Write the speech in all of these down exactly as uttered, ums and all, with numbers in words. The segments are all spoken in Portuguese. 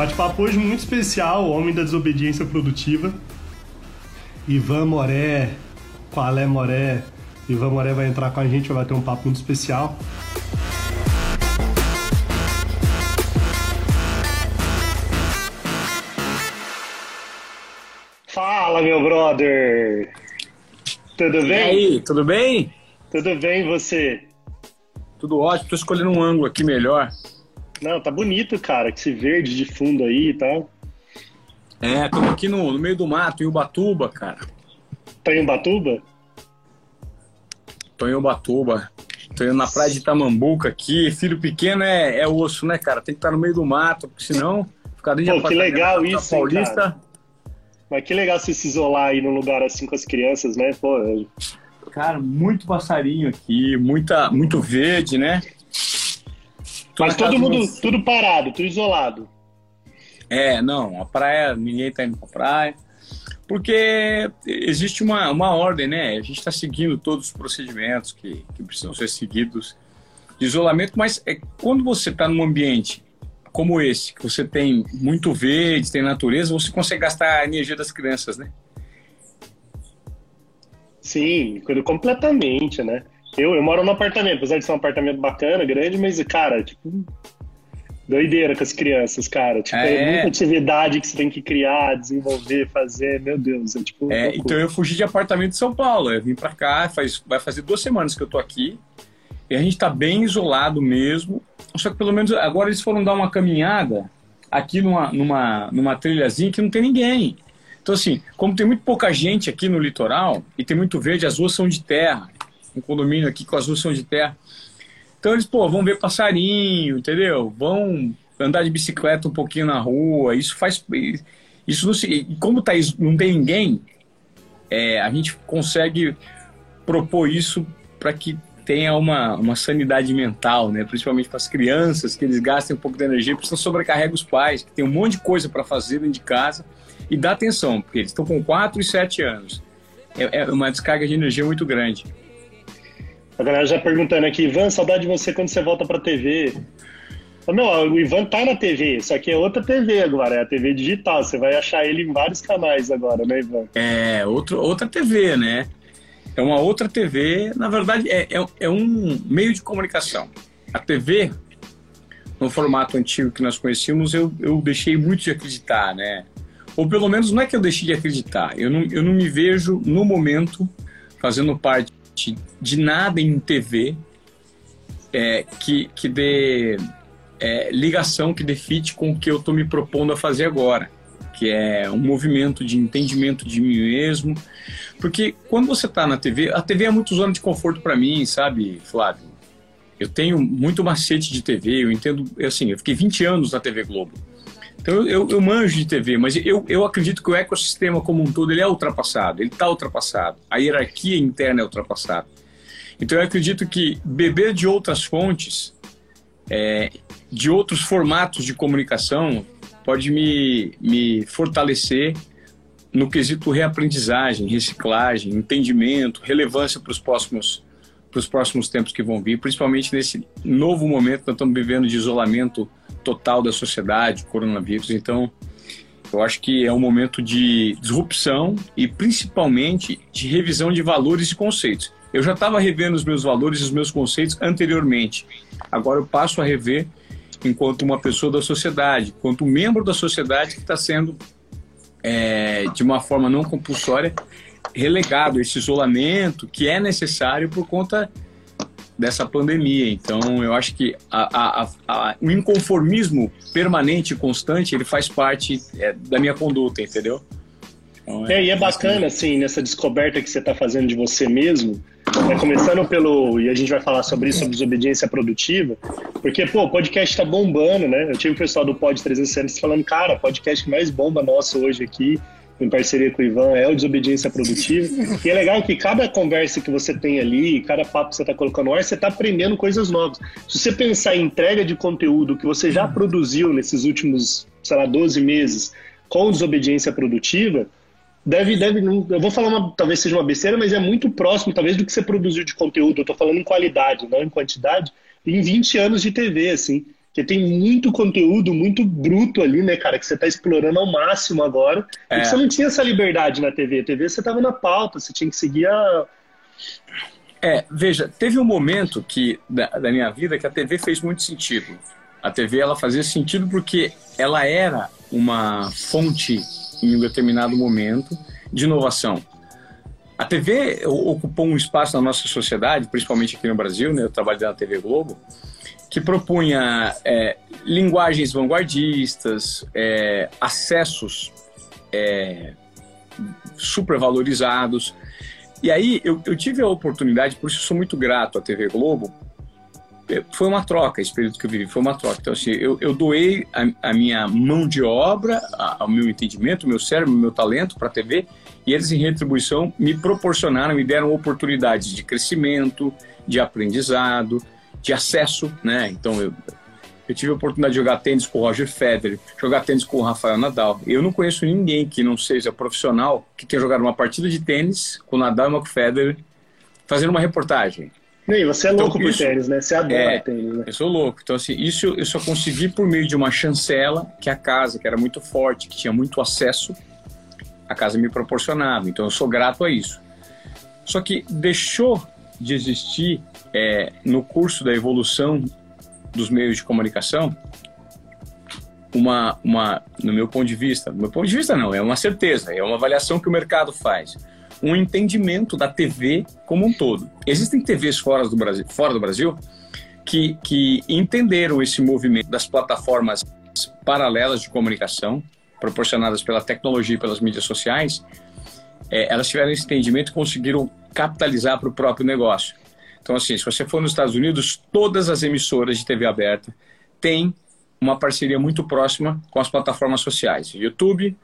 Bate-papo hoje muito especial, o homem da desobediência produtiva. Ivan Moré, qual é Moré? Ivan Moré vai entrar com a gente, vai ter um papo muito especial. Fala, meu brother! Tudo bem? E aí, tudo bem? Tudo bem, e você? Tudo ótimo, tô escolhendo um ângulo aqui melhor. Não, tá bonito, cara, que esse verde de fundo aí e tal. É, tô aqui no, no meio do mato, em Ubatuba, cara. Tá em Ubatuba? Tô em Ubatuba. Tô indo na praia de Tamambuca aqui. Filho pequeno é, é osso, né, cara? Tem que estar no meio do mato, porque senão ficar dentro de Pô, que legal na isso, hein, Paulista. cara? Mas que legal você se isolar aí num lugar assim com as crianças, né? Pô, eu... Cara, muito passarinho aqui, muita, muito verde, né? Tô Mas todo mundo, meus... tudo parado, tudo isolado. É, não, a praia, ninguém tá indo pra praia. Porque existe uma, uma ordem, né? A gente está seguindo todos os procedimentos que, que precisam ser seguidos de isolamento, mas é, quando você está num ambiente como esse, que você tem muito verde, tem natureza, você consegue gastar a energia das crianças, né? Sim, completamente, né? Eu, eu moro num apartamento, apesar de ser um apartamento bacana, grande, mas, cara, tipo, doideira com as crianças, cara. Tipo, é, é muita atividade que você tem que criar, desenvolver, fazer, meu Deus. É, tipo, é, então eu fugi de apartamento de São Paulo, eu vim pra cá, faz, vai fazer duas semanas que eu tô aqui, e a gente tá bem isolado mesmo, só que pelo menos agora eles foram dar uma caminhada aqui numa, numa, numa trilhazinha que não tem ninguém. Então assim, como tem muito pouca gente aqui no litoral, e tem muito verde, as ruas são de terra, um condomínio aqui com as ruas são de terra, então eles, pô, vão ver passarinho, entendeu? Vão andar de bicicleta um pouquinho na rua, isso faz... Isso não se, como tá, não tem ninguém, é, a gente consegue propor isso para que tenha uma, uma sanidade mental, né? Principalmente para as crianças, que eles gastem um pouco de energia, porque senão sobrecarrega os pais, que tem um monte de coisa para fazer dentro de casa, e dá atenção, porque eles estão com quatro e sete anos. É, é uma descarga de energia muito grande. A galera já perguntando aqui, Ivan, saudade de você quando você volta pra T V. Meu, o Ivan tá na T V, só que é outra T V agora, é a T V digital. Você vai achar ele em vários canais agora, né, Ivan? É, outro, outra T V, né? É uma outra T V, na verdade, é, é, é um meio de comunicação. A T V, no formato antigo que nós conhecíamos, eu, eu deixei muito de acreditar, né? Ou pelo menos não é que eu deixei de acreditar, eu não, eu não me vejo, no momento, fazendo parte de nada em T V é, que, que dê é, ligação, que dê fit com o que eu estou me propondo a fazer agora, que é um movimento de entendimento de mim mesmo, porque quando você está na T V, a T V é muito zona de conforto para mim, sabe, Flávio? Eu tenho muito macete de T V, eu entendo, assim, eu fiquei vinte anos na T V Globo, então eu, eu manjo de T V, mas eu, eu acredito que o ecossistema como um todo ele é ultrapassado, ele está ultrapassado, a hierarquia interna é ultrapassada. Então eu acredito que beber de outras fontes, é, de outros formatos de comunicação, pode me, me fortalecer no quesito reaprendizagem, reciclagem, entendimento, relevância para os próximos, para os próximos tempos que vão vir, principalmente nesse novo momento que nós estamos vivendo de isolamento total da sociedade, coronavírus. Então, eu acho que é um momento de disrupção e principalmente de revisão de valores e conceitos. Eu já estava revendo os meus valores e os meus conceitos anteriormente. Agora eu passo a rever enquanto uma pessoa da sociedade, enquanto um membro da sociedade que está sendo, é, de uma forma não compulsória, relegado a esse isolamento que é necessário por conta dessa pandemia. Então eu acho que a, a, a, o inconformismo permanente e constante, ele faz parte é, da minha conduta, entendeu? Então, é, é, e é bacana, assim, nessa descoberta que você está fazendo de você mesmo, né, começando pelo, e a gente vai falar sobre isso, sobre desobediência produtiva, porque, pô, o podcast tá bombando, né? Eu tive o pessoal do Pod trezentos e sessenta falando, cara, o podcast que mais bomba nosso hoje aqui, em parceria com o Ivan, é o Desobediência Produtiva. E é legal que cada conversa que você tem ali, cada papo que você está colocando no ar, você está aprendendo coisas novas. Se você pensar em entrega de conteúdo que você já produziu nesses últimos, sei lá, doze meses com Desobediência Produtiva, deve, deve, eu vou falar, uma, talvez seja uma besteira, mas é muito próximo, talvez, do que você produziu de conteúdo. Eu estou falando em qualidade, não em quantidade, em vinte anos de T V, assim. Porque tem muito conteúdo, muito bruto ali, né, cara, que você tá explorando ao máximo agora. É. E você não tinha essa liberdade na T V. A T V você tava na pauta, você tinha que seguir a... É, veja, teve um momento que, da, da minha vida que a T V fez muito sentido. A T V, ela fazia sentido porque ela era uma fonte, em um determinado momento, de inovação. A T V ocupou um espaço na nossa sociedade, principalmente aqui no Brasil, né? Eu trabalhei na T V Globo, que propunha é, linguagens vanguardistas, é, acessos é, supervalorizados. E aí eu, eu tive a oportunidade, por isso eu sou muito grato à T V Globo. Foi uma troca, esse período que eu vivi, foi uma troca. Então, assim, eu, eu doei a, a minha mão de obra, a, o meu entendimento, o meu cérebro, o meu talento para a T V, e eles, em retribuição, me proporcionaram, me deram oportunidades de crescimento, de aprendizado, de acesso, né? Então, eu, eu tive a oportunidade de jogar tênis com o Roger Federer, jogar tênis com o Rafael Nadal. Eu não conheço ninguém que não seja profissional que tenha jogado uma partida de tênis com o Nadal e com o Federer, fazendo uma reportagem. E você é louco então, por tênis, né? Você adora é, tênis, né? Eu sou louco. Então, assim, isso eu só consegui por meio de uma chancela que a casa, que era muito forte, que tinha muito acesso, a casa me proporcionava. Então, eu sou grato a isso. Só que deixou de existir, é, no curso da evolução dos meios de comunicação, uma, uma, no meu ponto de vista, no meu ponto de vista não, é uma certeza, é uma avaliação que o mercado faz. Um entendimento da T V como um todo. Existem T Vs fora do Brasil, fora do Brasil que, que entenderam esse movimento das plataformas paralelas de comunicação, proporcionadas pela tecnologia e pelas mídias sociais. É, elas tiveram esse entendimento e conseguiram capitalizar para o próprio negócio. Então, assim, se você for nos Estados Unidos, todas as emissoras de T V aberta têm uma parceria muito próxima com as plataformas sociais. YouTube,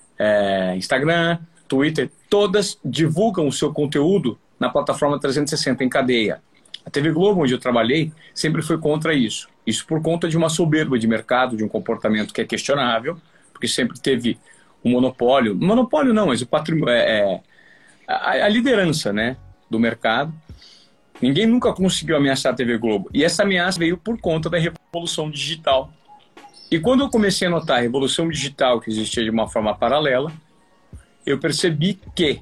é, Instagram, Twitter, todas divulgam o seu conteúdo na plataforma trezentos e sessenta em cadeia. A T V Globo, onde eu trabalhei, sempre foi contra isso. Isso por conta de uma soberba de mercado, de um comportamento que é questionável, porque sempre teve um monopólio. Monopólio não, mas o patrimônio, é, é, a, a liderança, né, do mercado. Ninguém nunca conseguiu ameaçar a T V Globo. E essa ameaça veio por conta da revolução digital. E quando eu comecei a notar a revolução digital que existia de uma forma paralela, eu percebi que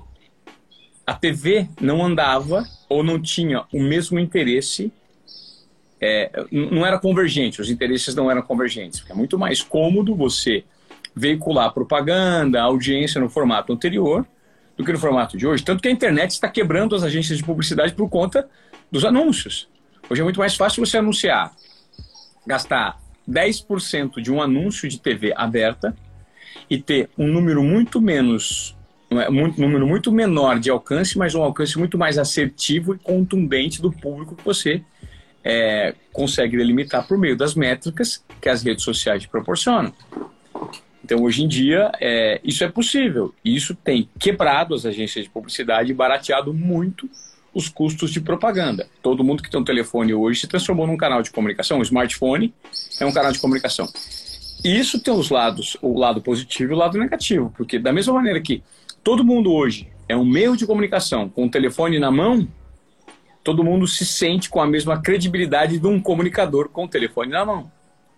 a T V não andava ou não tinha o mesmo interesse, é, não era convergente, os interesses não eram convergentes. É muito mais cômodo você veicular propaganda, audiência no formato anterior do que no formato de hoje. Tanto que a internet está quebrando as agências de publicidade por conta dos anúncios. Hoje é muito mais fácil você anunciar, gastar dez por cento de um anúncio de T V aberta e ter um número muito menos, um número muito menor de alcance, mas um alcance muito mais assertivo e contundente do público que você é, consegue delimitar por meio das métricas que as redes sociais te proporcionam. Então, hoje em dia, é, isso é possível. E isso tem quebrado as agências de publicidade e barateado muito os custos de propaganda. Todo mundo que tem um telefone hoje se transformou num canal de comunicação. O smartphone é um canal de comunicação. E isso tem os lados, o lado positivo e o lado negativo. Porque da mesma maneira que todo mundo hoje é um meio de comunicação com o telefone na mão, todo mundo se sente com a mesma credibilidade de um comunicador com o telefone na mão.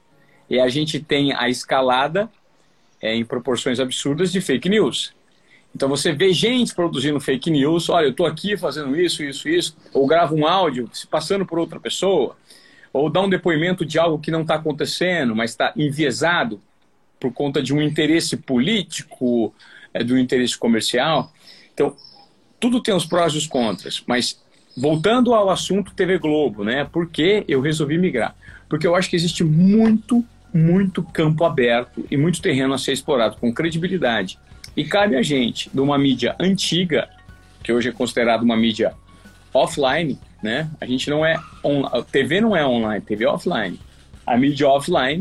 E a gente tem a escalada É, em proporções absurdas de fake news. Então você vê gente produzindo fake news, olha, eu estou aqui fazendo isso, isso, isso, ou grava um áudio se passando por outra pessoa, ou dá um depoimento de algo que não está acontecendo, mas está enviesado por conta de um interesse político, é, de um interesse comercial. Então, tudo tem os prós e os contras, mas voltando ao assunto T V Globo, né, por que eu resolvi migrar? Porque eu acho que existe muito muito campo aberto e muito terreno a ser explorado com credibilidade. E cabe a gente, de uma mídia antiga, que hoje é considerada uma mídia offline, né? A gente não é... On... A T V não é online, T V é offline. A mídia offline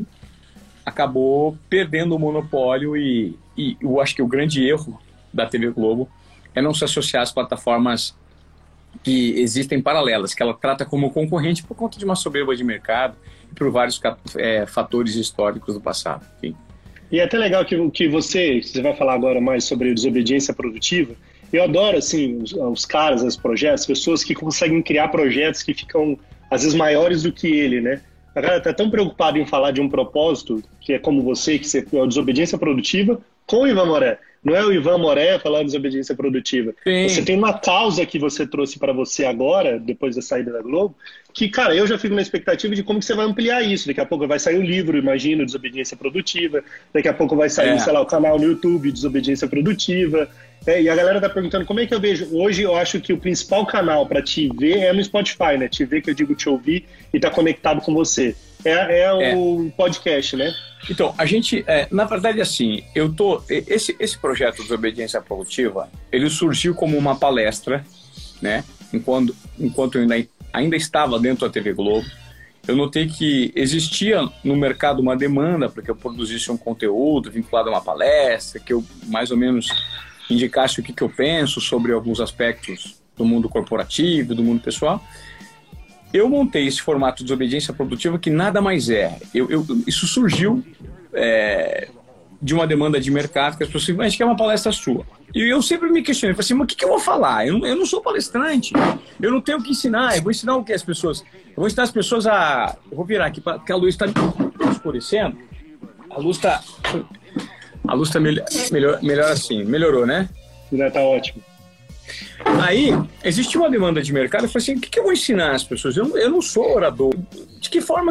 acabou perdendo o monopólio e, e eu acho que o grande erro da T V Globo é não se associar às plataformas que existem paralelas, que ela trata como concorrente por conta de uma soberba de mercado e por vários é, fatores históricos do passado. Enfim. E é até legal que, que você, você vai falar agora mais sobre desobediência produtiva. Eu adoro, assim, os, os caras, os projetos, pessoas que conseguem criar projetos que ficam, às vezes, maiores do que ele, né? a galera tá tão preocupada em falar de um propósito, que é como você, que você é a desobediência produtiva, com o Ivan Moré. Não é o Ivan Moré falar de desobediência produtiva. Sim. Você tem uma causa que você trouxe para você agora, depois da saída da Globo, que, cara, eu já fico na expectativa de como que você vai ampliar isso. Daqui a pouco vai sair um livro, imagino, Desobediência Produtiva. Daqui a pouco vai sair, é. sei lá, o canal no YouTube, Desobediência Produtiva. É, e a galera tá perguntando como é que eu vejo. Hoje eu acho que o principal canal para te ver é no Spotify, né? Te ver, que eu digo te ouvir e tá conectado com você. É, é o é. podcast, né? Então, a gente, é, na verdade, assim, eu tô, esse, esse projeto de Desobediência Produtiva, ele surgiu como uma palestra, né? Enquanto, enquanto eu ainda, ainda estava dentro da T V Globo, eu notei que existia no mercado uma demanda para que eu produzisse um conteúdo vinculado a uma palestra, que eu mais ou menos indicasse o que, que eu penso sobre alguns aspectos do mundo corporativo, do mundo pessoal. Eu montei esse formato de desobediência produtiva que nada mais é. Eu, eu, isso surgiu é, de uma demanda de mercado, que as pessoas mas que é uma palestra sua. E eu sempre me questionei, falei assim, mas o que, que eu vou falar? Eu não, eu não sou palestrante, eu não tenho o que ensinar, eu vou ensinar o que as pessoas? Eu vou ensinar as pessoas a... Eu vou virar aqui, porque a luz está escurecendo. A luz está... A luz está melhor, melhor, melhor assim, melhorou, né? Já está ótimo. Aí, existe uma demanda de mercado, eu falei assim, o que, que eu vou ensinar as pessoas? Eu não, eu não sou orador. De que forma,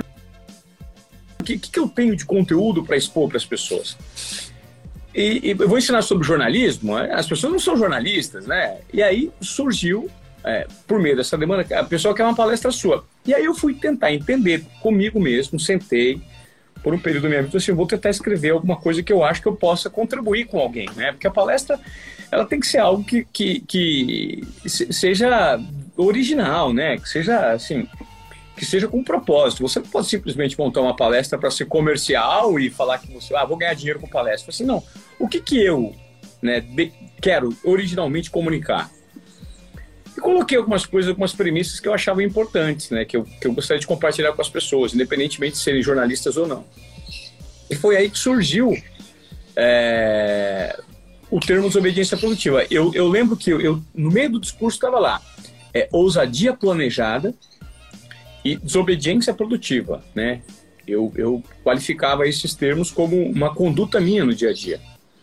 o que, que eu tenho de conteúdo para expor para as pessoas? E, e eu vou ensinar sobre jornalismo, as pessoas não são jornalistas, né? E aí surgiu, é, por meio dessa demanda, a pessoa quer uma palestra sua. E aí eu fui tentar entender comigo mesmo, sentei, por um período da minha vida, assim, eu vou tentar escrever alguma coisa que eu acho que eu possa contribuir com alguém, né? Porque a palestra, ela tem que ser algo que, que, que seja original, né? Que seja, assim, que seja com um propósito. Você não pode simplesmente montar uma palestra para ser comercial e falar que você, ah, vou ganhar dinheiro com palestra. Assim, não. O que que eu, né, de, quero originalmente comunicar? E coloquei algumas coisas, algumas premissas que eu achava importantes, né? Que eu, que eu gostaria de compartilhar com as pessoas, independentemente de serem jornalistas ou não. E foi aí que surgiu é, o termo desobediência produtiva. Eu, eu lembro que eu, eu, no meio do discurso estava lá, é, ousadia planejada e desobediência produtiva, né? Eu, eu qualificava esses termos como uma conduta minha no dia a dia.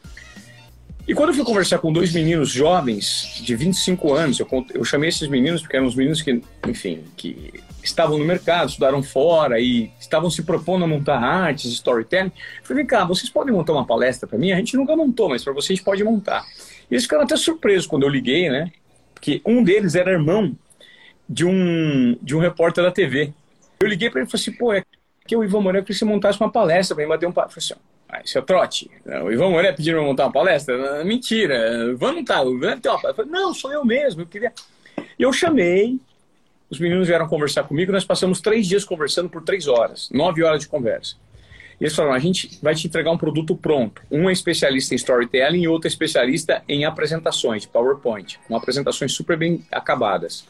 E quando eu fui conversar com dois meninos jovens de vinte e cinco anos, eu, eu chamei esses meninos porque eram os meninos que, enfim, que estavam no mercado, estudaram fora e estavam se propondo a montar artes, storytelling. Eu falei, vem cá, vocês podem montar uma palestra para mim? A gente nunca montou, mas para vocês pode montar. E eles ficaram até surpresos quando eu liguei, né? Porque um deles era irmão de um, de um repórter da T V. Eu liguei para ele e falei assim, pô, é que o Ivan Moré queria que você montasse uma palestra para mim, bater um papo. Eu falei assim, ah, isso é trote. O Ivan Moré pediu para montar uma palestra? Mentira, o Ivan não tá. O Ivan tem uma palestra. Eu falei, não, sou eu mesmo. Eu queria... E eu chamei, os meninos vieram conversar comigo, nós passamos três dias conversando por três horas, nove horas de conversa. E eles falaram, a gente vai te entregar um produto pronto. Um é especialista em storytelling e outro é especialista em apresentações, de PowerPoint, com apresentações super bem acabadas.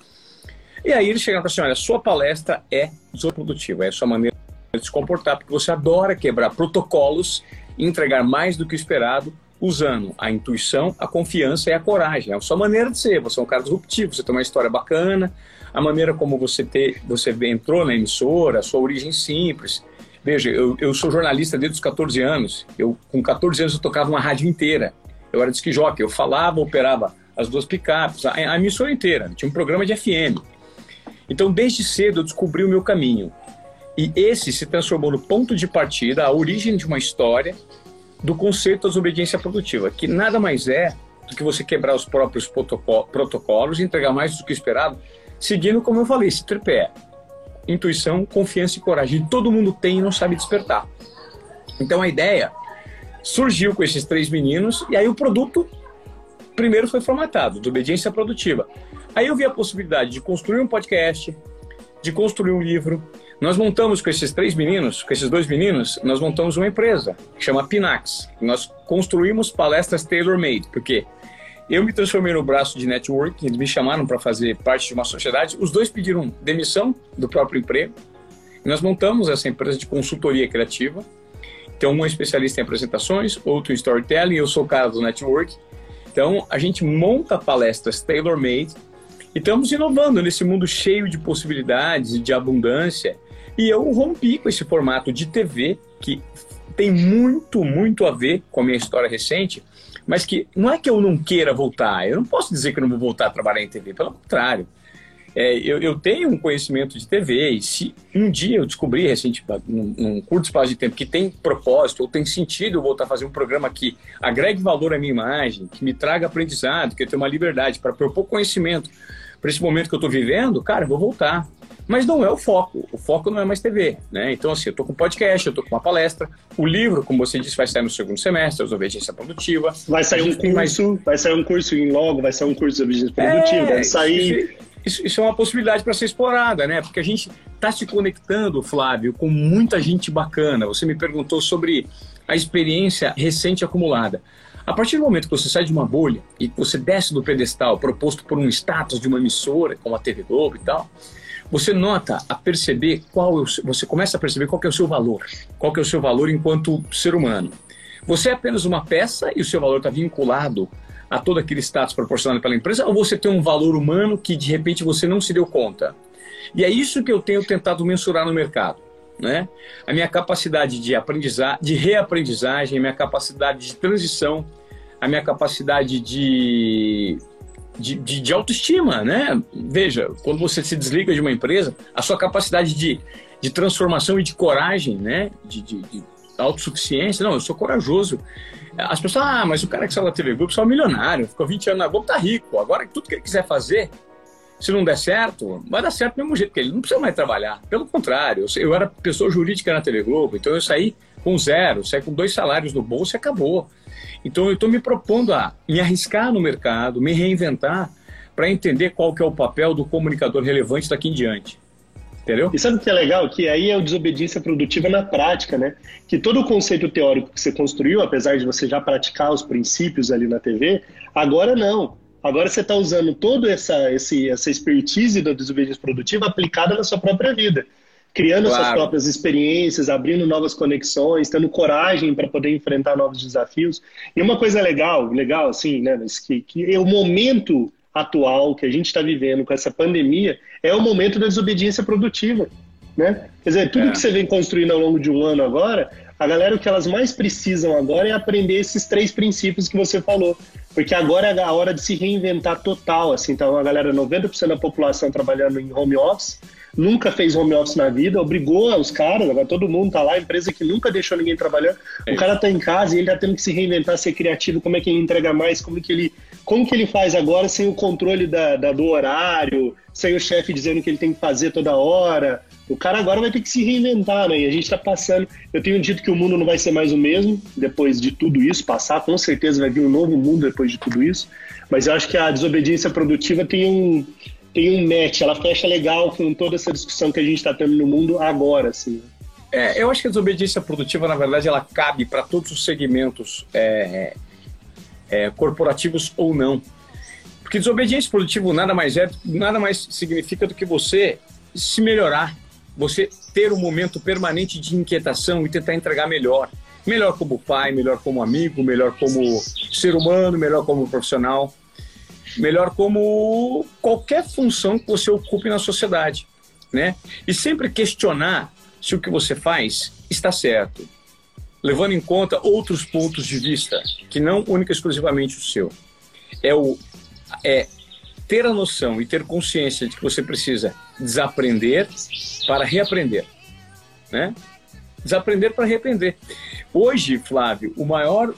E aí eles chegaram e falaram assim, olha, sua palestra é desobeditiva, é a sua maneira de se comportar, porque você adora quebrar protocolos e entregar mais do que o esperado, usando a intuição, a confiança e a coragem. É a sua maneira de ser, você é um cara disruptivo, você tem uma história bacana, a maneira como você, ter, você entrou na emissora, a sua origem simples. Veja, eu, eu sou jornalista desde os catorze anos, eu, com catorze anos eu tocava uma rádio inteira, eu era disc jockey, eu falava, operava as duas picapes, a, a emissora inteira, tinha um programa de F M. Então, desde cedo eu descobri o meu caminho. E esse se transformou no ponto de partida, a origem de uma história do conceito da desobediência produtiva, que nada mais é do que você quebrar os próprios protocolos e entregar mais do que o esperado, seguindo, como eu falei, esse tripé. Intuição, confiança e coragem. Todo mundo tem e não sabe despertar. Então a ideia surgiu com esses três meninos e aí o produto primeiro foi formatado, desobediência produtiva. Aí eu vi a possibilidade de construir um podcast, de construir um livro. Nós montamos com esses três meninos, com esses dois meninos, nós montamos uma empresa que chama Pinax. Nós construímos palestras tailor-made, porque eu me transformei no braço de networking, eles me chamaram para fazer parte de uma sociedade, os dois pediram demissão do próprio emprego, e nós montamos essa empresa de consultoria criativa. Então, um é especialista em apresentações, outro em storytelling, eu sou o cara do networking. Então, a gente monta palestras tailor-made e estamos inovando nesse mundo cheio de possibilidades e de abundância. E eu rompi com esse formato de T V, que tem muito, muito a ver com a minha história recente, mas que não é que eu não queira voltar, eu não posso dizer que eu não vou voltar a trabalhar em T V, pelo contrário. É, eu, eu tenho um conhecimento de T V, e se um dia eu descobrir, recente, num, num curto espaço de tempo, que tem propósito, ou tem sentido eu voltar a fazer um programa que agregue valor à minha imagem, que me traga aprendizado, que eu tenha uma liberdade para propor conhecimento para esse momento que eu estou vivendo, cara, eu vou voltar. Mas não é o foco, o foco não é mais T V, né? Então, assim, eu estou com podcast, eu estou com uma palestra, o livro, como você disse, vai sair no segundo semestre, a Desobediência Produtiva. Vai sair um curso, mais... vai sair um curso em logo, vai sair um curso de Desobediência Produtiva, é, vai sair... Isso, isso é uma possibilidade para ser explorada, né? Porque a gente está se conectando, Flávio, com muita gente bacana. Você me perguntou sobre a experiência recente acumulada. A partir do momento que você sai de uma bolha e que você desce do pedestal proposto por um status de uma emissora, como a T V Globo e tal, você nota a perceber qual é o, você começa a perceber qual que é o seu valor, qual que é o seu valor enquanto ser humano. Você é apenas uma peça e o seu valor está vinculado a todo aquele status proporcionado pela empresa, ou você tem um valor humano que de repente você não se deu conta? E é isso que eu tenho tentado mensurar no mercado, né? A minha capacidade de aprendizagem, de reaprendizagem, a minha capacidade de transição, a minha capacidade de De, de, de autoestima, né? Veja, quando você se desliga de uma empresa, a sua capacidade de, de transformação e de coragem, né? De, de, de autossuficiência, não, eu sou corajoso. As pessoas, ah, mas o cara que saiu da T V Globo só é milionário, ficou vinte anos na Globo, tá rico. Agora, tudo que ele quiser fazer, se não der certo, vai dar certo do mesmo jeito, porque ele não precisa mais trabalhar. Pelo contrário, eu, eu era pessoa jurídica na T V Globo, então eu saí com zero, saí com dois salários no bolso e acabou. Então eu estou me propondo a me arriscar no mercado, me reinventar, para entender qual que é o papel do comunicador relevante daqui em diante. Entendeu? E sabe o que é legal? Que aí é a desobediência produtiva na prática, né? Que todo o conceito teórico que você construiu, apesar de você já praticar os princípios ali na T V, agora não. Agora você está usando toda essa, esse, essa expertise da desobediência produtiva aplicada na sua própria vida. Criando claro. Suas próprias experiências, abrindo novas conexões, tendo coragem para poder enfrentar novos desafios. E uma coisa legal, legal assim, né, que, que é o momento atual que a gente está vivendo com essa pandemia é o momento da desobediência produtiva, né? Quer dizer, tudo é. que você vem construindo ao longo de um ano agora, a galera, o que elas mais precisam agora é aprender esses três princípios que você falou. Porque agora é a hora de se reinventar total, assim. Então, a galera, noventa por cento da população trabalhando em home office, nunca fez home office na vida, obrigou os caras, agora todo mundo tá lá, empresa que nunca deixou ninguém trabalhando, é. O cara tá em casa e ele tá tendo que se reinventar, ser criativo, como é que ele entrega mais, como que ele, como que ele faz agora sem o controle da, da, do horário, sem o chefe dizendo que ele tem que fazer toda hora. O cara agora vai ter que se reinventar, né? E a gente tá passando, eu tenho dito que o mundo não vai ser mais o mesmo depois de tudo isso passar, com certeza vai vir um novo mundo depois de tudo isso, mas eu acho que a desobediência produtiva tem um tem um match, ela fecha legal com toda essa discussão que a gente está tendo no mundo agora, assim. É, eu acho que a desobediência produtiva, na verdade, ela cabe para todos os segmentos é, é, corporativos ou não. Porque desobediência produtiva nada mais é, nada mais significa do que você se melhorar, você ter um momento permanente de inquietação e tentar entregar melhor. Melhor como pai, melhor como amigo, melhor como ser humano, melhor como profissional. Melhor como qualquer função que você ocupe na sociedade, né? E sempre questionar se o que você faz está certo, levando em conta outros pontos de vista, que não única e exclusivamente o seu. É, o, é ter a noção e ter consciência de que você precisa desaprender para reaprender, né? Desaprender para reaprender. Hoje, Flávio, o maior...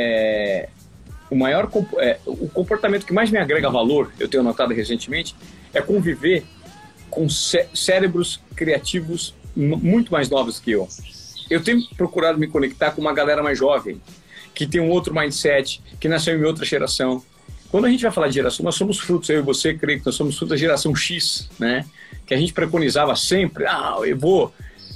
É, O maior é, o comportamento que mais me agrega valor, eu tenho notado recentemente, é conviver com cé cérebros criativos muito mais novos que eu. Eu tenho procurado me conectar com uma galera mais jovem, que tem um outro mindset, que nasceu em outra geração. Quando a gente vai falar de geração, nós somos frutos, eu e você, creio que nós somos frutos da geração X, né? Que a gente preconizava sempre, ah, eu vou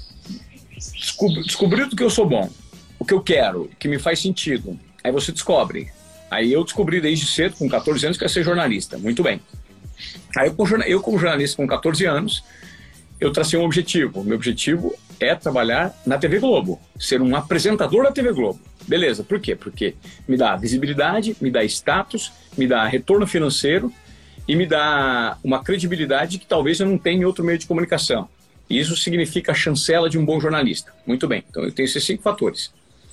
descobrir, descobrir do que eu sou bom, o que eu quero, o que me faz sentido. Aí você descobre. Aí eu descobri desde cedo, com quatorze anos, que eu ia ser jornalista. Muito bem. Aí eu, eu, como jornalista com quatorze anos, eu tracei um objetivo. Meu objetivo é trabalhar na T V Globo, ser um apresentador da T V Globo. Beleza, por quê? Porque me dá visibilidade, me dá status, me dá retorno financeiro e me dá uma credibilidade que talvez eu não tenha em outro meio de comunicação. Isso significa a chancela de um bom jornalista. Muito bem, então eu tenho esses cinco fatores.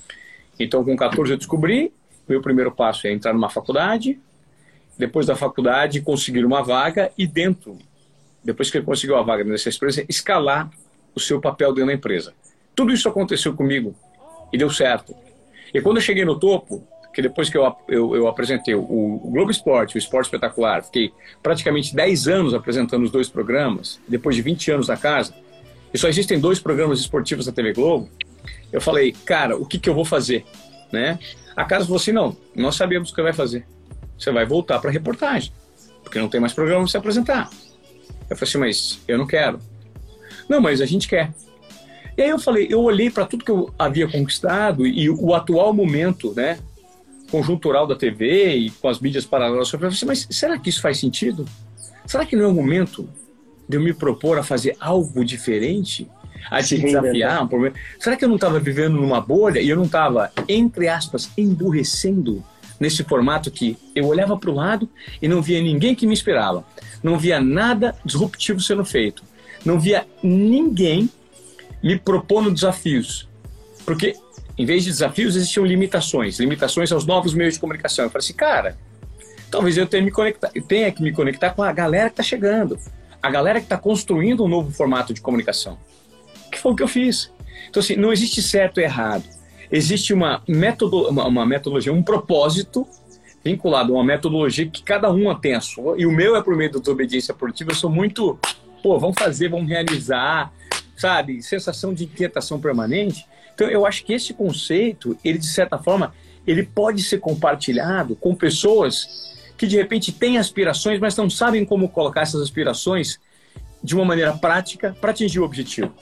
Então, com quatorze eu descobri, o meu primeiro passo é entrar numa faculdade, depois da faculdade conseguir uma vaga e dentro, depois que eu conseguiu a vaga nessa empresa, escalar o seu papel dentro da empresa. Tudo isso aconteceu comigo e deu certo. E quando eu cheguei no topo, que depois que eu, eu, eu apresentei o, o Globo Esporte, o Esporte Espetacular, fiquei praticamente dez anos apresentando os dois programas, depois de vinte anos na casa, e só existem dois programas esportivos da T V Globo, eu falei, cara, o que, que eu vou fazer? Né? A casa falou assim, não, nós sabemos o que você vai fazer. Você vai voltar para a reportagem, porque não tem mais programa para você apresentar. Eu falei assim, mas eu não quero. Não, mas a gente quer. E aí eu falei, eu olhei para tudo que eu havia conquistado e o atual momento, né, conjuntural da T V e com as mídias paralelas. Eu falei assim, mas será que isso faz sentido? Será que não é o momento de eu me propor a fazer algo diferente? A te desafiar um problema? Será que eu não estava vivendo numa bolha e eu não estava, entre aspas, emburrecendo nesse formato que eu olhava para o lado e não via ninguém que me esperava? Não via nada disruptivo sendo feito. Não via ninguém me propondo desafios. Porque, em vez de desafios, existiam limitações. Limitações aos novos meios de comunicação. Eu falei assim, cara, talvez eu tenha, me conectar, eu tenha que me conectar com a galera que está chegando. A galera que está construindo um novo formato de comunicação. Que foi o que eu fiz. Então, assim, não existe certo e errado. Existe uma, metodo, uma, uma metodologia, um propósito vinculado a uma metodologia que cada uma tem a sua. E o meu é por meio da desobediência produtiva. Eu sou muito, pô, vamos fazer, vamos realizar, sabe? Sensação de inquietação permanente. Então, eu acho que esse conceito, ele, de certa forma, ele pode ser compartilhado com pessoas que, de repente, têm aspirações, mas não sabem como colocar essas aspirações de uma maneira prática para atingir o objetivo.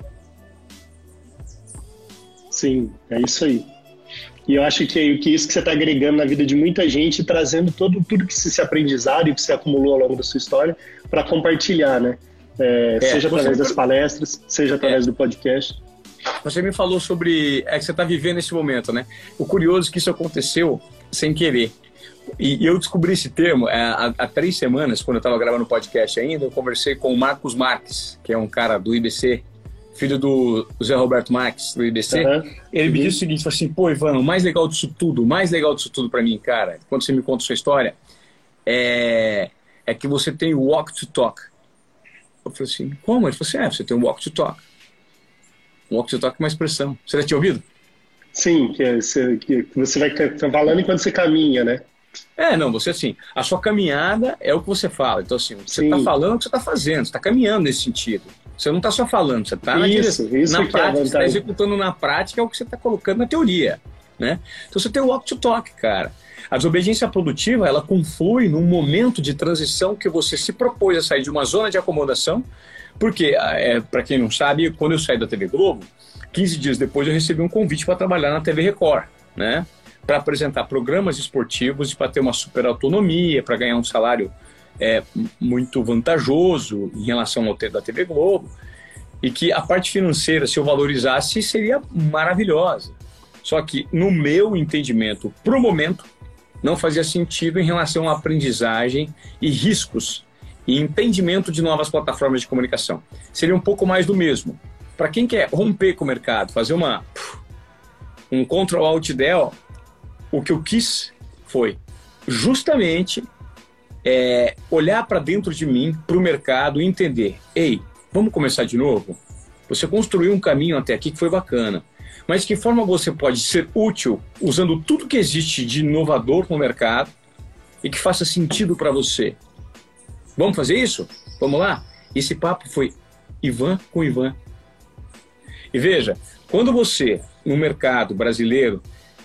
Sim, é isso aí. E eu acho que, que isso que você está agregando na vida de muita gente, trazendo todo, tudo que se aprendizado e que você acumulou ao longo da sua história para compartilhar, né? É, é, seja através das palestras, seja através é. do podcast. Você me falou sobre é que você está vivendo esse momento, né? O curioso é que isso aconteceu sem querer. E eu descobri esse termo é, há, há três semanas, quando eu estava gravando o podcast ainda, eu conversei com o Marcos Marques, que é um cara do I B C, filho do Zé Roberto Marques, do I B C. Uhum. Ele me disse o seguinte, falou assim, pô, Ivan, o mais legal disso tudo, o mais legal disso tudo para mim, cara, quando você me conta a sua história, é, é que você tem o walk to talk. Eu falei assim, como? Ele falou assim, é, você tem o walk to talk. Walk to talk é uma expressão. Você já tinha ouvido? Sim, que, é, você, que você vai falando enquanto você caminha, né? É, não, você assim, a sua caminhada é o que você fala. Então assim, você está falando o que você está fazendo, você está caminhando nesse sentido. Você não está só falando, você está na, isso, isso na prática, é você está executando na prática é o que você está colocando na teoria, né? Então você tem o walk to talk, cara. A desobediência produtiva, ela conflui num momento de transição que você se propôs a sair de uma zona de acomodação, porque, é, para quem não sabe, quando eu saí da T V Globo, quinze dias depois eu recebi um convite para trabalhar na T V Record, né? Para apresentar programas esportivos e para ter uma super autonomia, para ganhar um salário é, muito vantajoso em relação ao da T V Globo, e que a parte financeira, se eu valorizasse, seria maravilhosa. Só que, no meu entendimento, para o momento, não fazia sentido em relação à aprendizagem e riscos e entendimento de novas plataformas de comunicação. Seria um pouco mais do mesmo. Para quem quer romper com o mercado, fazer uma um Ctrl-Alt-Del, o que eu quis foi justamente é, olhar para dentro de mim, para o mercado e entender, ei, vamos começar de novo? Você construiu um caminho até aqui que foi bacana, mas que forma você pode ser útil usando tudo que existe de inovador no mercado e que faça sentido para você? Vamos fazer isso? Vamos lá? Esse papo foi Ivan com Ivan. E veja, quando você, no mercado brasileiro,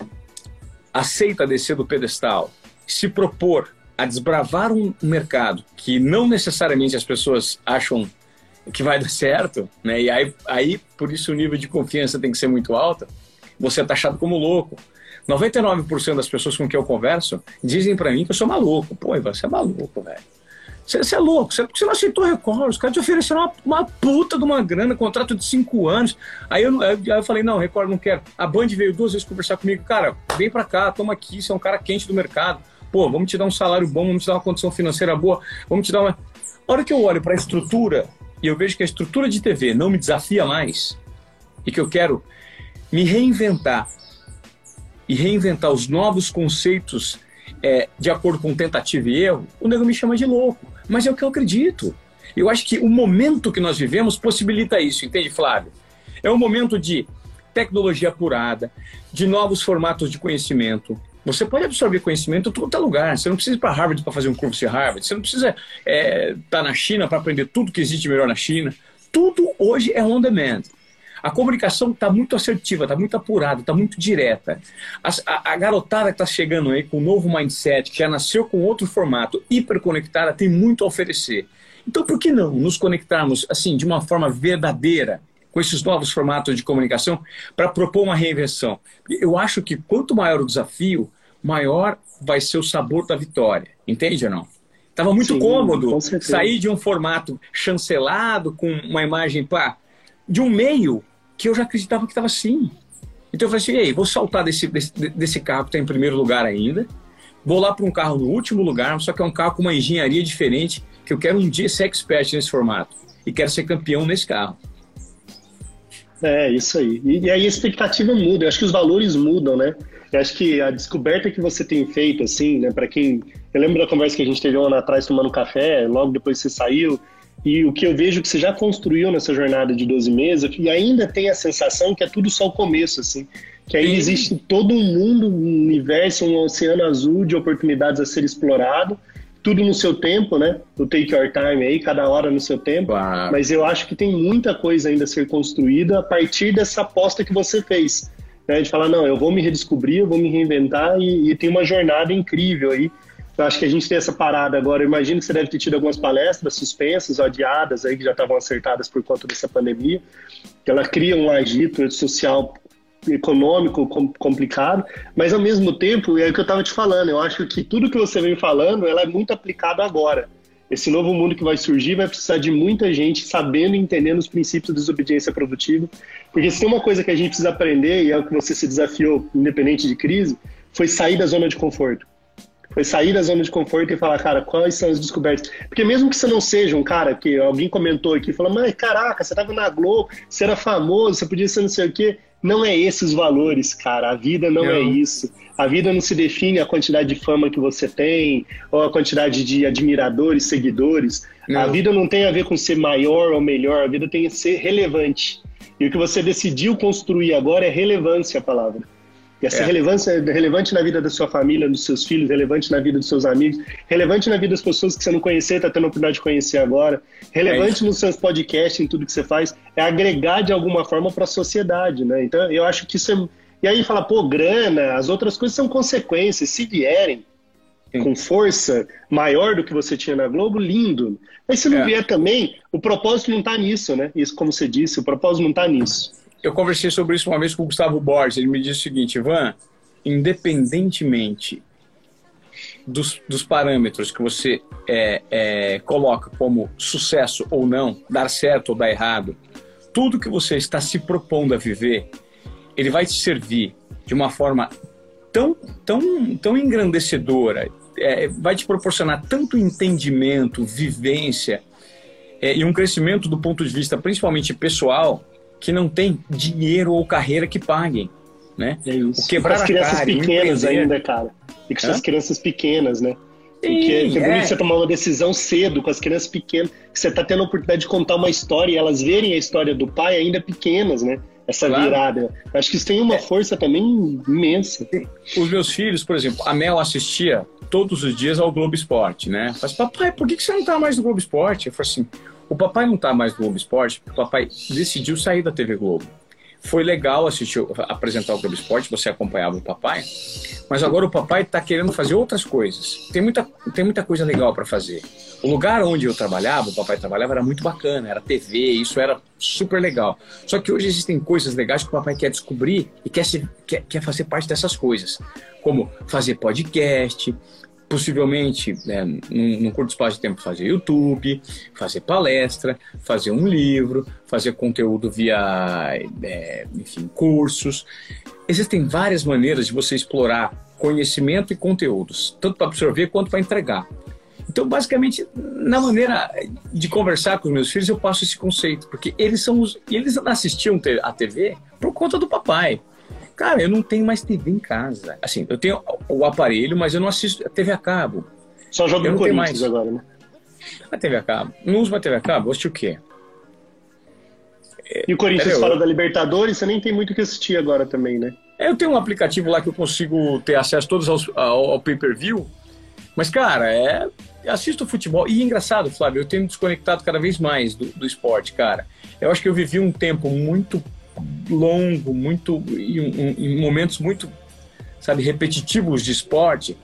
aceita descer do pedestal, se propor a desbravar um mercado que não necessariamente as pessoas acham que vai dar certo, né? E aí, aí, por isso o nível de confiança tem que ser muito alto, você é taxado como louco. noventa e nove por cento das pessoas com quem eu converso dizem pra mim que eu sou maluco. Pô, Ivan, você é maluco, velho. Você, você é louco, você, você não aceitou Record, os caras te ofereceram uma, uma puta de uma grana, contrato de cinco anos. Aí eu, aí eu falei, não, Record não quero. A Band veio duas vezes conversar comigo, cara, vem pra cá, toma aqui, você é um cara quente do mercado. Pô, vamos te dar um salário bom, vamos te dar uma condição financeira boa, vamos te dar uma... A hora que eu olho pra estrutura e eu vejo que a estrutura de T V não me desafia mais, e que eu quero me reinventar, e reinventar os novos conceitos é, de acordo com tentativa e erro, o nego me chama de louco. Mas é o que eu acredito. Eu acho que o momento que nós vivemos possibilita isso, entende, Flávio? É um momento de tecnologia apurada, de novos formatos de conhecimento. Você pode absorver conhecimento em todo lugar. Você não precisa ir para Harvard para fazer um curso de Harvard. Você não precisa estar é, tá na China para aprender tudo que existe melhor na China. Tudo hoje é on demand. A comunicação está muito assertiva, está muito apurada, está muito direta. A, a, a garotada que está chegando aí com um novo mindset, que já nasceu com outro formato, hiperconectada, tem muito a oferecer. Então, por que não nos conectarmos assim, de uma forma verdadeira, com esses novos formatos de comunicação, para propor uma reinvenção? Eu acho que quanto maior o desafio, maior vai ser o sabor da vitória. Entende ou não? Estava muito Sim, cômodo sair de um formato chancelado, com uma imagem pá, de um meio que eu já acreditava que estava assim. Então eu falei assim, ei, vou saltar desse, desse, desse carro que está em primeiro lugar ainda, vou lá para um carro no último lugar, só que é um carro com uma engenharia diferente, que eu quero um dia ser expert nesse formato. E quero ser campeão nesse carro. É, isso aí. E, e aí a expectativa muda, eu acho que os valores mudam, né? Eu acho que a descoberta que você tem feito, assim, né, para quem... Eu lembro da conversa que a gente teve um ano atrás tomando café, logo depois você saiu, e o que eu vejo que você já construiu nessa jornada de doze meses, e ainda tem a sensação que é tudo só o começo, assim. Que aí existe todo um mundo, um universo, um oceano azul de oportunidades a ser explorado, tudo no seu tempo, né? O take your time aí, cada hora no seu tempo. Claro. Mas eu acho que tem muita coisa ainda a ser construída a partir dessa aposta que você fez, né? De falar, não, eu vou me redescobrir, eu vou me reinventar, e, e tem uma jornada incrível aí. Eu acho que a gente tem essa parada agora. Eu imagino que você deve ter tido algumas palestras suspensas, adiadas, aí, que já estavam acertadas por conta dessa pandemia. Ela cria um agito social, econômico complicado, mas ao mesmo tempo, é o que eu estava te falando, eu acho que tudo que você vem falando, ela é muito aplicada agora. Esse novo mundo que vai surgir vai precisar de muita gente sabendo e entendendo os princípios da desobediência produtiva, porque se tem uma coisa que a gente precisa aprender, e é o que você se desafiou, independente de crise, foi sair da zona de conforto. Foi sair da zona de conforto e falar, cara, quais são as descobertas? Porque mesmo que você não seja um cara, que alguém comentou aqui, falou, mas caraca, você estava na Globo, você era famoso, você podia ser não sei o quê. Não é esses os valores, cara. A vida não, não é isso. A vida não se define a quantidade de fama que você tem, ou a quantidade de admiradores, seguidores. Não. A vida não tem a ver com ser maior ou melhor, a vida tem a ser relevante. E o que você decidiu construir agora é relevância, a palavra. E essa é. relevância é relevante na vida da sua família, dos seus filhos, relevante na vida dos seus amigos, relevante na vida das pessoas que você não conhecia e está tendo a oportunidade de conhecer agora, relevante é nos seus podcasts, em tudo que você faz, é agregar de alguma forma para a sociedade, né? Então, eu acho que isso é... E aí fala, pô, grana, as outras coisas são consequências, se vierem Sim. com força maior do que você tinha na Globo, lindo. Mas se não é. vier também, o propósito não está nisso, né? Isso, como você disse, o propósito não está nisso. Eu conversei sobre isso uma vez com o Gustavo Borges. Ele me disse o seguinte, Ivan, independentemente dos, dos parâmetros que você é, é, coloca como sucesso ou não, dar certo ou dar errado, tudo que você está se propondo a viver, ele vai te servir de uma forma tão, tão, tão engrandecedora, é, vai te proporcionar tanto entendimento, vivência é, e um crescimento do ponto de vista principalmente pessoal, que não tem dinheiro ou carreira que paguem, né? É isso. O quebrar as crianças cara, pequenas empreender... ainda, cara. E com suas crianças pequenas, né? Porque Sim, é bonito é. você tomar uma decisão cedo com as crianças pequenas, que você tá tendo a oportunidade de contar uma história e elas verem a história do pai ainda pequenas, né? Essa claro. virada. Acho que isso tem uma é. força também imensa. Os meus filhos, por exemplo, a Mel assistia todos os dias ao Globo Esporte, né? Mas, papai, por que você não tá mais no Globo Esporte? Eu falei assim, o papai não tá mais no Globo Esporte, porque o papai decidiu sair da T V Globo. Foi legal assistir, apresentar o Globo Esporte, você acompanhava o papai, mas agora o papai está querendo fazer outras coisas. Tem muita, tem muita coisa legal para fazer. O lugar onde eu trabalhava, o papai trabalhava, era muito bacana, era T V, isso era super legal. Só que hoje existem coisas legais que o papai quer descobrir e quer, se, quer, quer fazer parte dessas coisas, como fazer podcast, possivelmente, né, num, num curto espaço de tempo, fazer YouTube, fazer palestra, fazer um livro, fazer conteúdo via, é, enfim, cursos. Existem várias maneiras de você explorar conhecimento e conteúdos, tanto para absorver quanto para entregar. Então, basicamente, na maneira de conversar com os meus filhos, eu passo esse conceito, porque eles são os, eles assistiam a T V por conta do papai. Cara, eu não tenho mais T V em casa. Assim, eu tenho o aparelho, mas eu não assisto a T V a cabo. Só jogo no Corinthians agora, né? A T V a cabo. Não uso mais T V a cabo? Assistir o quê? E o Corinthians fala da Libertadores, você nem tem muito o que assistir agora também, né? Eu tenho um aplicativo lá que eu consigo ter acesso todos aos, ao, ao pay-per-view, mas, cara, é, assisto futebol. E é engraçado, Flávio, eu tenho me desconectado cada vez mais do, do esporte, cara. Eu acho que eu vivi um tempo muito longo, muito em, em momentos muito, sabe, repetitivos de esporte,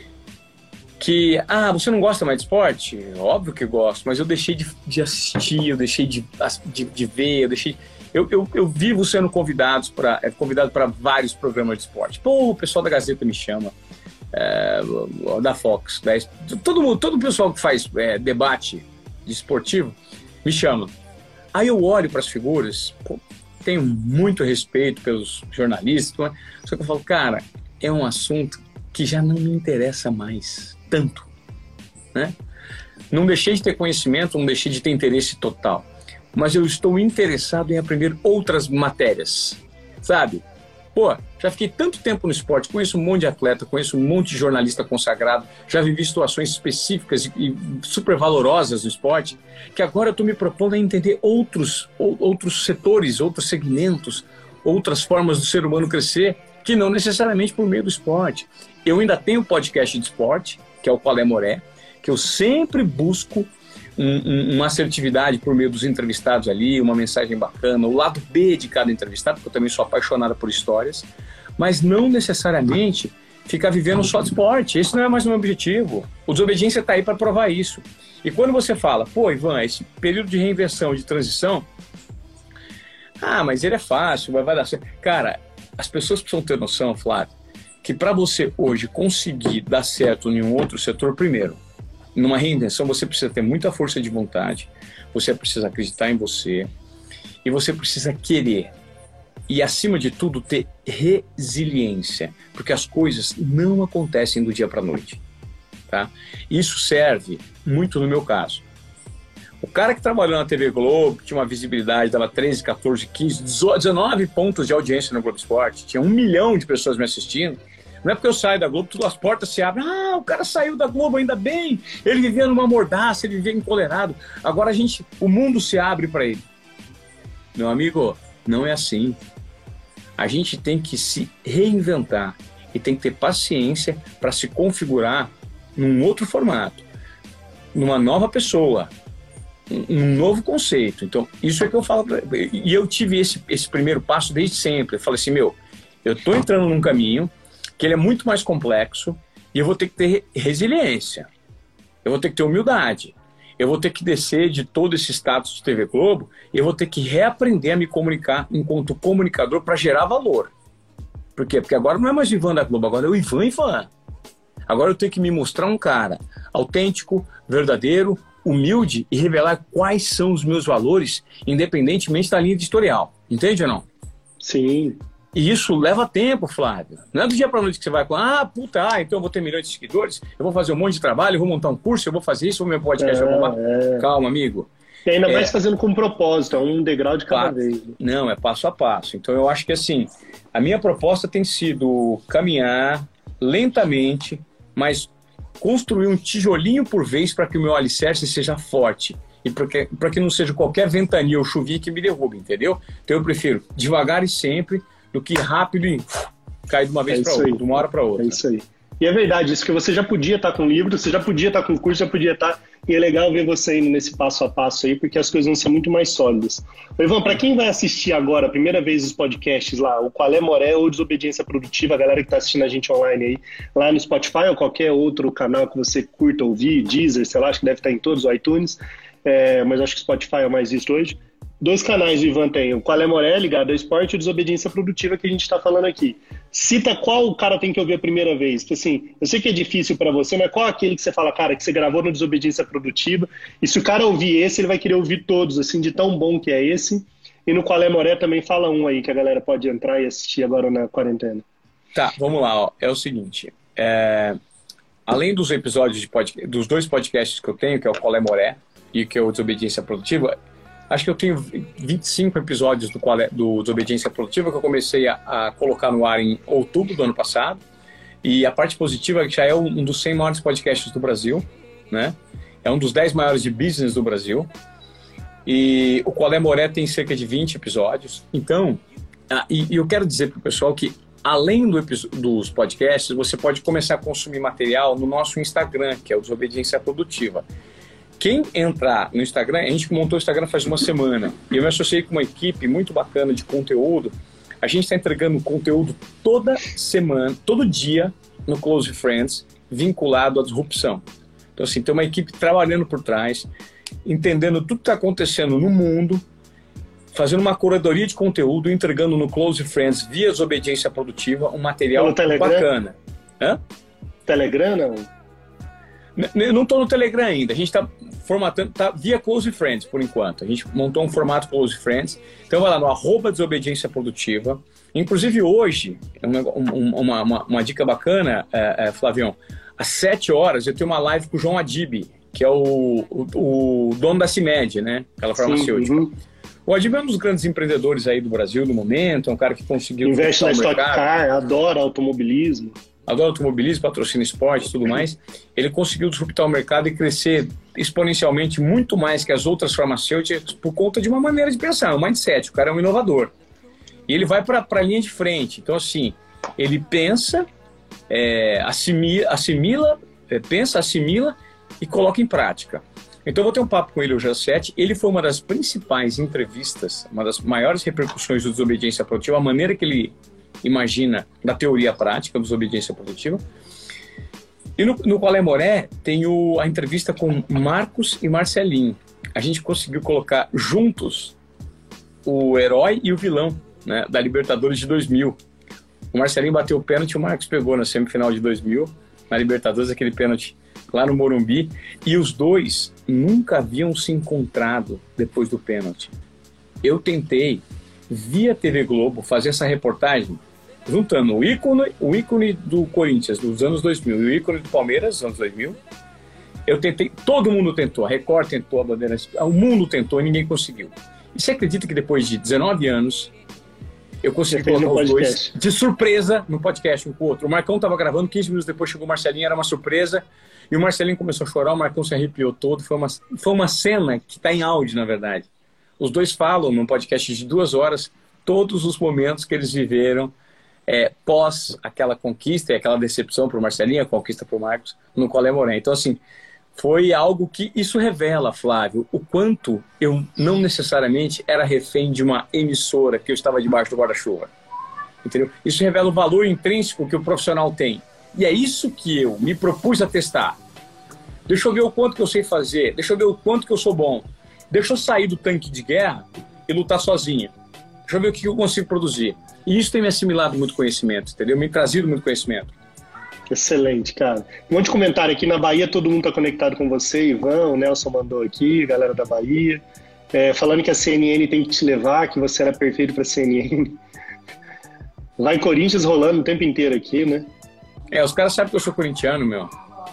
que, ah, você não gosta mais de esporte? Óbvio que eu gosto, mas eu deixei de, de assistir, eu deixei de, de, de ver, eu deixei... Eu, eu, eu vivo sendo convidado para convidado para vários programas de esporte. Pô, o pessoal da Gazeta me chama, é, da Fox, da, todo, mundo, todo o pessoal que faz é, debate de esportivo me chama. Aí eu olho para as figuras, pô, tenho muito respeito pelos jornalistas, só que eu falo, cara, é um assunto que já não me interessa mais tanto, né? Não deixei de ter conhecimento, não deixei de ter interesse total, mas eu estou interessado em aprender outras matérias, sabe? Pô, já fiquei tanto tempo no esporte, conheço um monte de atleta, conheço um monte de jornalista consagrado, já vivi situações específicas e super valorosas no esporte, que agora eu estou me propondo a entender outros, outros setores, outros segmentos, outras formas do ser humano crescer, que não necessariamente por meio do esporte. Eu ainda tenho um podcast de esporte, que é o Qual é Moré, que eu sempre busco um, um, uma assertividade por meio dos entrevistados ali, uma mensagem bacana, o lado B de cada entrevistado, porque eu também sou apaixonado por histórias, mas não necessariamente ficar vivendo só de esporte. Esse não é mais o meu objetivo. O Desobediência está aí para provar isso. E quando você fala, pô, Ivan, esse período de reinvenção, de transição, ah, mas ele é fácil, vai, vai dar certo. Cara, as pessoas precisam ter noção, Flávio, que para você hoje conseguir dar certo em um outro setor, primeiro, numa reinvenção você precisa ter muita força de vontade, você precisa acreditar em você e você precisa querer. E, acima de tudo, ter resiliência, porque as coisas não acontecem do dia para a noite, tá? Isso serve muito no meu caso. O cara que trabalhou na T V Globo, que tinha uma visibilidade, dava treze, quatorze, quinze, dezenove pontos de audiência no Globo Esporte, tinha um milhão de pessoas me assistindo. Não é porque eu saio da Globo, todas as portas se abrem. Ah, o cara saiu da Globo, ainda bem. Ele vivia numa mordaça, ele vivia encolerado. Agora a gente, o mundo se abre para ele. Meu amigo, não é assim. A gente tem que se reinventar e tem que ter paciência para se configurar num outro formato, numa nova pessoa, um novo conceito. Então, isso é que eu falo. Pra... E eu tive esse, esse primeiro passo desde sempre. Eu falei assim, meu, eu tô entrando num caminho que ele é muito mais complexo e eu vou ter que ter resiliência. Eu vou ter que ter humildade. Eu vou ter que descer de todo esse status de T V Globo e eu vou ter que reaprender a me comunicar enquanto comunicador para gerar valor. Por quê? Porque agora não é mais o Ivan da Globo, agora é o Ivan Ivan. Agora eu tenho que me mostrar um cara autêntico, verdadeiro, humilde e revelar quais são os meus valores, independentemente da linha editorial. Entende ou não? Sim. E isso leva tempo, Flávio. Não é do dia para noite que você vai falar, ah, puta, ah, então eu vou ter milhões de seguidores, eu vou fazer um monte de trabalho, eu vou montar um curso, eu vou fazer isso, o meu podcast vai bombar. É. Calma, amigo. E ainda é, mais fazendo com propósito, é um degrau de cada vez. Não, é passo a passo. Então eu acho que assim, a minha proposta tem sido caminhar lentamente, mas construir um tijolinho por vez para que o meu alicerce seja forte. E para que, para que não seja qualquer ventania ou chuvinha que me derrube, entendeu? Então eu prefiro devagar e sempre do que rápido e cair de uma vez é para outra, de uma hora para outra. É isso aí. E é verdade, isso que você já podia estar com livro, você já podia estar com curso, já podia estar... E é legal ver você indo nesse passo a passo aí, porque as coisas vão ser muito mais sólidas. Ô, Ivan, para quem vai assistir agora, a primeira vez os podcasts lá, o Qual é Moré ou Desobediência Produtiva, a galera que está assistindo a gente online aí, lá no Spotify ou qualquer outro canal que você curta ouvir, Deezer, sei lá, acho que deve estar em todos os iTunes, é, mas acho que o Spotify é o mais visto hoje. Dois canais o Ivan tem, o Qual é Moré, ligado ao esporte, e o Desobediência Produtiva que a gente está falando aqui. Cita qual o cara tem que ouvir a primeira vez. Porque, assim, eu sei que é difícil para você, mas qual é aquele que você fala, cara, que você gravou no Desobediência Produtiva, e se o cara ouvir esse, ele vai querer ouvir todos, assim, de tão bom que é esse. E no Qual é Moré também fala um aí que a galera pode entrar e assistir agora na quarentena. Tá, vamos lá, ó. É o seguinte, é... além dos episódios de pod, dos dois podcasts que eu tenho, que é o Qual é Moré e que é o Desobediência Produtiva, acho que eu tenho vinte e cinco episódios do, Qual é, do Desobediência Produtiva que eu comecei a, a colocar no ar em outubro do ano passado. E a parte positiva é que já é um dos cem maiores podcasts do Brasil, né? É um dos dez maiores de business do Brasil. E o Qual é Moré tem cerca de vinte episódios. Então, ah, e, e eu quero dizer para o pessoal que, além do, dos podcasts, você pode começar a consumir material no nosso Instagram, que é o Desobediência Produtiva. Quem entrar no Instagram, a gente montou o Instagram faz uma semana, e eu me associei com uma equipe muito bacana de conteúdo. A gente está entregando conteúdo toda semana, todo dia, no Close Friends, vinculado à disrupção. Então, assim, tem uma equipe trabalhando por trás, entendendo tudo que está acontecendo no mundo, fazendo uma curadoria de conteúdo, entregando no Close Friends, via Desobediência Produtiva, um material bacana. Hã? Telegram, não? Eu não estou no Telegram ainda. A gente está formatando, tá via Close Friends, por enquanto. A gente montou um formato Close Friends. Então, vai lá no arroba Desobediência Produtiva. Inclusive, hoje, uma, uma, uma, uma dica bacana, é, é, Flavião, às sete horas eu tenho uma live com o João Adib, que é o, o, o dono da CIMED, né? Aquela farmacêutica. Sim, uhum. O Adib é um dos grandes empreendedores aí do Brasil no momento, é um cara que conseguiu... Investe na Stock Car, adora automobilismo. Adora automobilismo, patrocina esporte e tudo mais. Ele conseguiu disruptar o mercado e crescer exponencialmente muito mais que as outras farmacêuticas por conta de uma maneira de pensar, um mindset. O cara é um inovador. E ele vai para a linha de frente. Então, assim, ele pensa, é, assimila, assimila é, pensa, assimila e coloca em prática. Então, eu vou ter um papo com ele hoje às sete. Ele foi uma das principais entrevistas, uma das maiores repercussões do Desobediência Produtiva, a maneira que ele imagina da teoria prática da Desobediência Produtiva. E no, no Qual é Moré tem o, a entrevista com Marcos e Marcelinho. A gente conseguiu colocar juntos o herói e o vilão, né, da Libertadores de dois mil. O Marcelinho bateu o pênalti, o Marcos pegou na semifinal de dois mil, na Libertadores, aquele pênalti lá no Morumbi, e os dois nunca haviam se encontrado depois do pênalti. Eu tentei, via T V Globo, fazer essa reportagem, juntando o ícone, o ícone do Corinthians dos anos dois mil e o ícone do Palmeiras dos anos dois mil. Eu tentei, todo mundo tentou, a Record tentou, a Bandeira, o mundo tentou e ninguém conseguiu. E você acredita que depois de dezenove anos, eu consegui colocar os dois de surpresa no podcast um com o outro. O Marcão estava gravando, quinze minutos depois chegou o Marcelinho, era uma surpresa, e o Marcelinho começou a chorar, o Marcão se arrepiou todo. Foi uma, foi uma cena que está em áudio, na verdade. Os dois falam num podcast de duas horas todos os momentos que eles viveram é, pós aquela conquista e aquela decepção para o Marcelinho, a conquista para o Marcos, no Qual é Moré. Então, assim, foi algo que isso revela, Flávio, o quanto eu não necessariamente era refém de uma emissora que eu estava debaixo do guarda-chuva. Entendeu? Isso revela o valor intrínseco que o profissional tem. E é isso que eu me propus a testar. Deixa eu ver o quanto que eu sei fazer, deixa eu ver o quanto que eu sou bom. Deixa eu sair do tanque de guerra e lutar sozinho. Deixa eu ver o que eu consigo produzir. E isso tem me assimilado muito conhecimento, entendeu? Me trazido muito conhecimento. Excelente, cara. Um monte de comentário aqui na Bahia, todo mundo está conectado com você, Ivan, o Nelson mandou aqui, galera da Bahia, é, falando que a C N N tem que te levar, que você era perfeito para a C N N. Vai Corinthians rolando o tempo inteiro aqui, né? É, os caras sabem que eu sou corintiano, meu.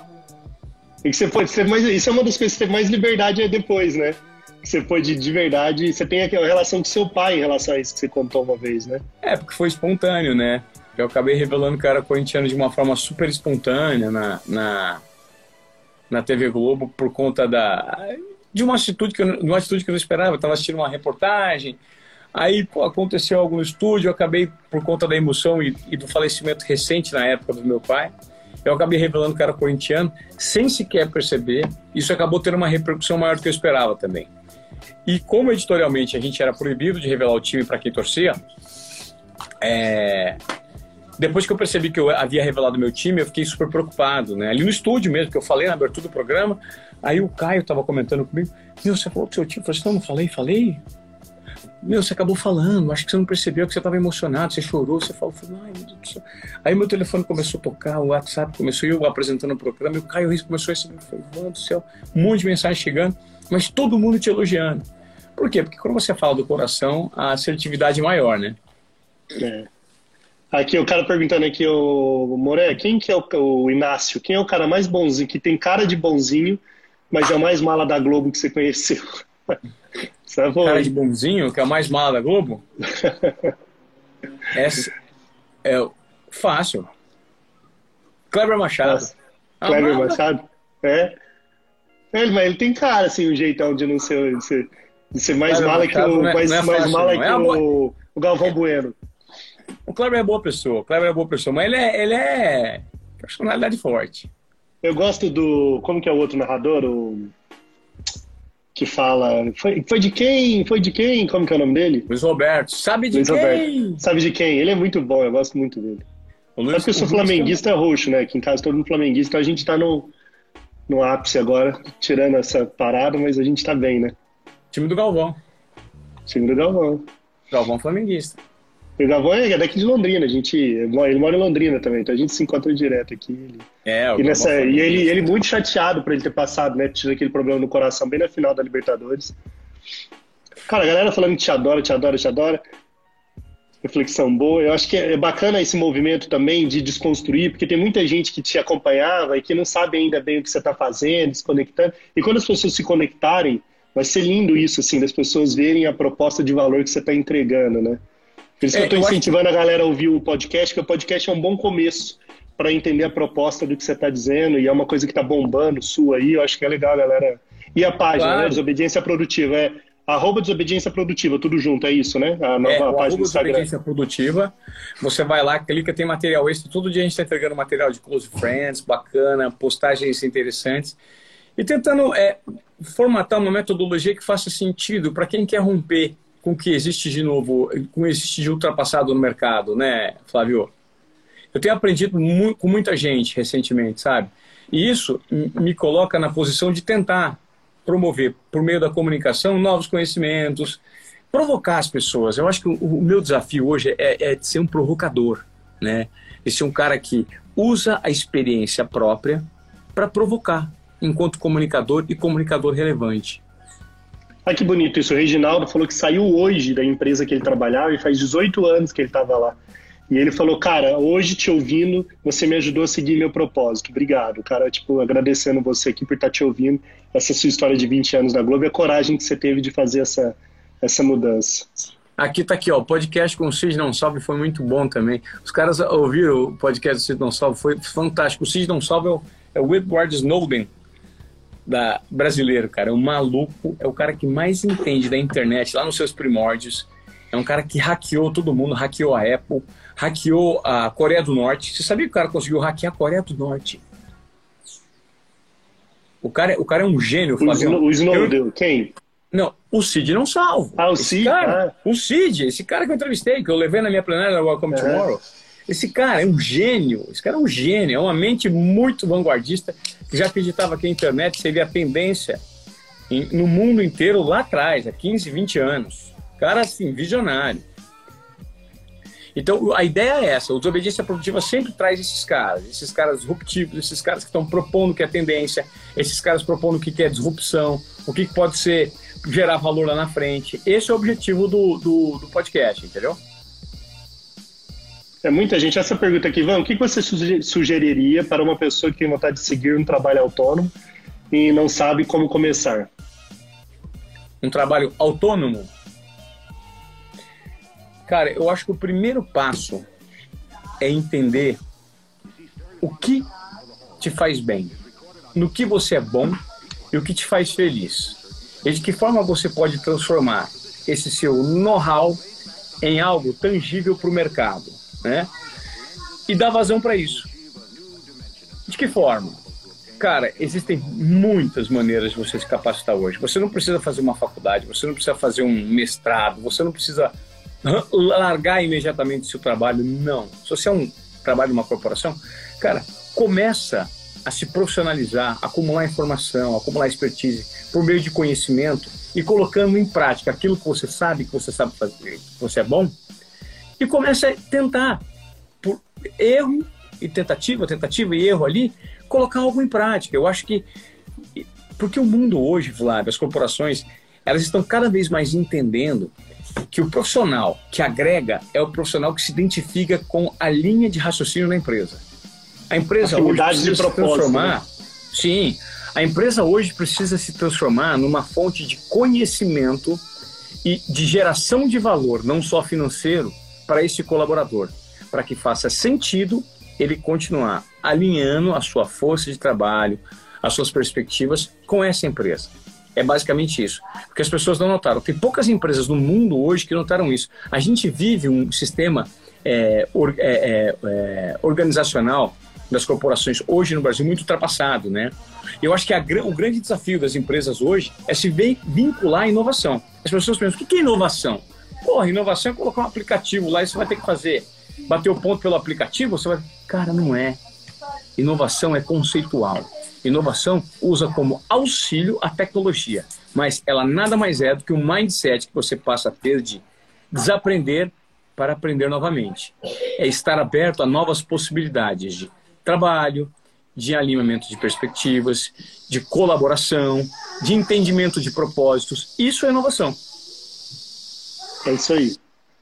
E que você pode ser mais, isso é uma das coisas que você tem mais liberdade aí depois, né? Que você pode de verdade, você tem aquela relação com seu pai em relação a isso que você contou uma vez, né? É, porque foi espontâneo, né? Eu acabei revelando que eu era corintiano de uma forma super espontânea na, na, na T V Globo por conta da, de, uma atitude que eu, de uma atitude que eu não esperava. Eu estava assistindo uma reportagem, aí pô, aconteceu algo no estúdio, eu acabei, por conta da emoção e, e do falecimento recente na época do meu pai, eu acabei revelando que eu era corintiano, sem sequer perceber. Isso acabou tendo uma repercussão maior do que eu esperava também. E como editorialmente a gente era proibido de revelar o time para quem torcia, é... depois que eu percebi que eu havia revelado meu time, eu fiquei super preocupado, né? Ali no estúdio mesmo, que eu falei na abertura do programa, aí o Caio estava comentando comigo, meu, você falou pro seu time? Eu falei assim, não, não falei, falei. Meu, você acabou falando, acho que você não percebeu, que você estava emocionado, você chorou, você falou, ai meu Deus do céu. Aí meu telefone começou a tocar, o WhatsApp começou, eu apresentando o programa, e o Caio Reis começou a receber, eu falei, mano do céu, um monte de mensagem chegando, mas todo mundo te elogiando. Por quê? Porque quando você fala do coração, a assertividade é maior, né? É. Aqui, o cara perguntando aqui, o Moré, quem que é o, o Inácio? Quem é o cara mais bonzinho, que tem cara de bonzinho, mas é o mais mala da Globo que você conheceu? Cara de bonzinho, que é o mais mala da Globo? Essa é fácil. Kleber Machado. Nossa, Kleber ah, Machado? É. Ele, mas ele tem cara, assim, um jeitão de não ser, de ser, de ser mais Kleber mala Machado que o, é, mais, é mais fácil, mala que é o, o Galvão Bueno. O Kleber é boa pessoa, o Kleber é boa pessoa, mas ele é, ele é personalidade forte. Eu gosto do... Como que é o outro narrador? O... Que fala... Foi, foi de quem? Foi de quem? Como que é o nome dele? Luiz Roberto. Sabe de Luiz quem? Roberto. Sabe de quem? Ele é muito bom, eu gosto muito dele. O Luiz, Sabe que eu sou flamenguista é roxo, né? Aqui em casa todo mundo flamenguista, então a gente tá no, no ápice agora, tirando essa parada, mas a gente tá bem, né? Time do Galvão. Time do Galvão. Galvão flamenguista. E o Galvão é daqui de Londrina, a gente, ele mora em Londrina também, então a gente se encontra direto aqui. Ele, é, o e, nessa, e ele, ele muito chateado por ele ter passado, né? Tive aquele problema no coração bem na final da Libertadores. Cara, a galera falando que te adora, te adora, te adora. Reflexão boa. Eu acho que é bacana esse movimento também de desconstruir, porque tem muita gente que te acompanhava e que não sabe ainda bem o que você está fazendo, se conectando. E quando as pessoas se conectarem, vai ser lindo isso, assim, das pessoas verem a proposta de valor que você está entregando, né? Por isso é, que eu estou incentivando acho... a galera a ouvir o podcast, porque o podcast é um bom começo para entender a proposta do que você está dizendo, e é uma coisa que está bombando, sua aí, eu acho que é legal, galera. E a página, claro. né? Desobediência Produtiva, é arroba Desobediência Produtiva, tudo junto, é isso, né? A nova é, página do Instagram. Desobediência Produtiva, você vai lá, clica, tem material extra, todo dia a gente está entregando material de close friends, bacana, postagens interessantes, e tentando é, formatar uma metodologia que faça sentido para quem quer romper com o que existe de novo, com o que existe de ultrapassado no mercado, né, Flávio? Eu tenho aprendido mu com muita gente recentemente, sabe? E isso me coloca na posição de tentar promover, por meio da comunicação, novos conhecimentos, provocar as pessoas. Eu acho que o, o meu desafio hoje é, é de ser um provocador, né? De ser um cara que usa a experiência própria para provocar, enquanto comunicador e comunicador relevante. Ah, que bonito isso. O Reginaldo falou que saiu hoje da empresa que ele trabalhava e faz dezoito anos que ele estava lá. E ele falou, cara, hoje te ouvindo, você me ajudou a seguir meu propósito. Obrigado, cara, tipo, agradecendo você aqui por estar te ouvindo, essa sua história de vinte anos na Globo e a coragem que você teve de fazer essa, essa mudança. Aqui tá aqui, ó, o podcast com o Cid Não Salve foi muito bom também. Os caras ouviram o podcast do Cid Não Salve, foi fantástico. O Cid Não Salve é o, é o Edward Snowden da brasileiro, cara. O maluco é o cara que mais entende da internet, lá nos seus primórdios. É um cara que hackeou todo mundo, hackeou a Apple, hackeou a Coreia do Norte. Você sabia que o cara conseguiu hackear a Coreia do Norte? O cara, o cara é um gênio, Flávio. O Snowden, eu... quem? Não, o Cid Não Salvo. Ah, o Cid? Cara, ah. O Cid, esse cara que eu entrevistei, que eu levei na minha plenária da Welcome é. Tomorrow. Esse cara é um gênio, esse cara é um gênio, é uma mente muito vanguardista, que já acreditava que a internet seria a tendência em, no mundo inteiro lá atrás, há quinze, vinte anos. Cara, assim, visionário. Então, a ideia é essa, a Desobediência Produtiva sempre traz esses caras, esses caras disruptivos, esses caras que estão propondo o que é tendência, esses caras propondo o que é disrupção, o que pode ser, gerar valor lá na frente. Esse é o objetivo do, do, do podcast, entendeu? É muita gente. Essa pergunta aqui, Ivan, o que você sugeriria para uma pessoa que tem vontade de seguir um trabalho autônomo e não sabe como começar? Um trabalho autônomo? Cara, eu acho que o primeiro passo é entender o que te faz bem, no que você é bom e o que te faz feliz. E de que forma você pode transformar esse seu know-how em algo tangível para o mercado, né? E dar vazão para isso. De que forma? Cara, existem muitas maneiras de você se capacitar hoje. Você não precisa fazer uma faculdade, você não precisa fazer um mestrado, você não precisa largar imediatamente o seu trabalho, não. Se você é um trabalho de uma corporação, cara, começa a se profissionalizar, acumular informação, acumular expertise por meio de conhecimento e colocando em prática aquilo que você sabe, que você sabe fazer, que você é bom, e começa a tentar, por erro e tentativa, tentativa e erro ali, colocar algo em prática. Eu acho que, porque o mundo hoje, Flávio, as corporações, elas estão cada vez mais entendendo que o profissional que agrega é o profissional que se identifica com a linha de raciocínio da empresa. A empresa hoje precisa se transformar... Né? Sim, a empresa hoje precisa se transformar numa fonte de conhecimento e de geração de valor, não só financeiro, para esse colaborador, para que faça sentido ele continuar alinhando a sua força de trabalho, as suas perspectivas com essa empresa. É basicamente isso. Porque as pessoas não notaram. Tem poucas empresas no mundo hoje que notaram isso. A gente vive um sistema é, or, é, é, organizacional das corporações hoje no Brasil muito ultrapassado, né? Eu acho que a, o grande desafio das empresas hoje é se vincular à inovação. As pessoas pensam, o que é inovação? Porra, inovação é colocar um aplicativo lá e você vai ter que fazer, bater o ponto pelo aplicativo, você vai... Cara, não é. Inovação é conceitual. Inovação usa como auxílio a tecnologia, mas ela nada mais é do que um mindset que você passa a ter de desaprender para aprender novamente. É estar aberto a novas possibilidades de trabalho, de alinhamento de perspectivas, de colaboração, de entendimento de propósitos. Isso é inovação. É isso aí.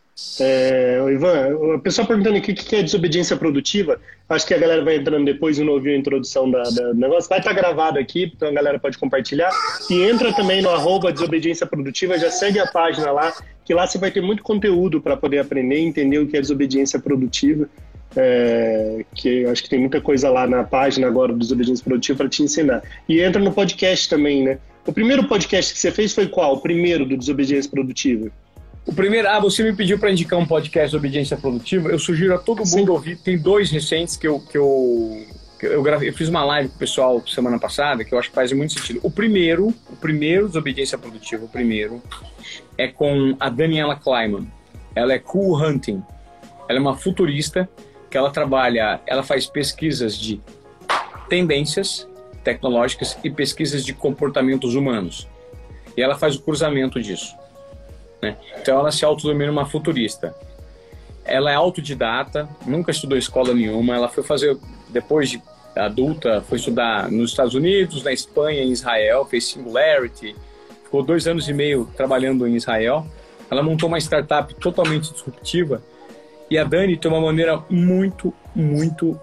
É, Ivan, o pessoal perguntando aqui o que é desobediência produtiva. Acho que a galera vai entrando depois e não ouviu a introdução da, da, do negócio. Vai estar gravado aqui, então a galera pode compartilhar. E entra também no arroba desobediência produtiva, já segue a página lá, que lá você vai ter muito conteúdo para poder aprender e entender o que é desobediência produtiva. É, que eu acho que tem muita coisa lá na página agora do Desobediência Produtiva para te ensinar. E entra no podcast também, né? O primeiro podcast que você fez foi qual? O primeiro do Desobediência Produtiva? O primeiro, ah, você me pediu para indicar um podcast de obediência produtiva. Eu sugiro a todo mundo Sim. ouvir. Tem dois recentes que eu que eu, que eu gravei. Eu fiz uma live com o pessoal semana passada que eu acho que faz muito sentido. O primeiro, o primeiro desobediência produtiva, o primeiro é com a Daniela Kleinman. Ela é Cool Hunting. Ela é uma futurista que ela trabalha, ela faz pesquisas de tendências tecnológicas e pesquisas de comportamentos humanos. E ela faz o cruzamento disso. Né? Então ela se autodenomina uma futurista. Ela é autodidata, nunca estudou escola nenhuma. Ela foi fazer, depois de adulta, foi estudar nos Estados Unidos, na Espanha, em Israel, fez Singularity, ficou dois anos e meio trabalhando em Israel. Ela montou uma startup totalmente disruptiva. E a Dani tem uma maneira muito, muito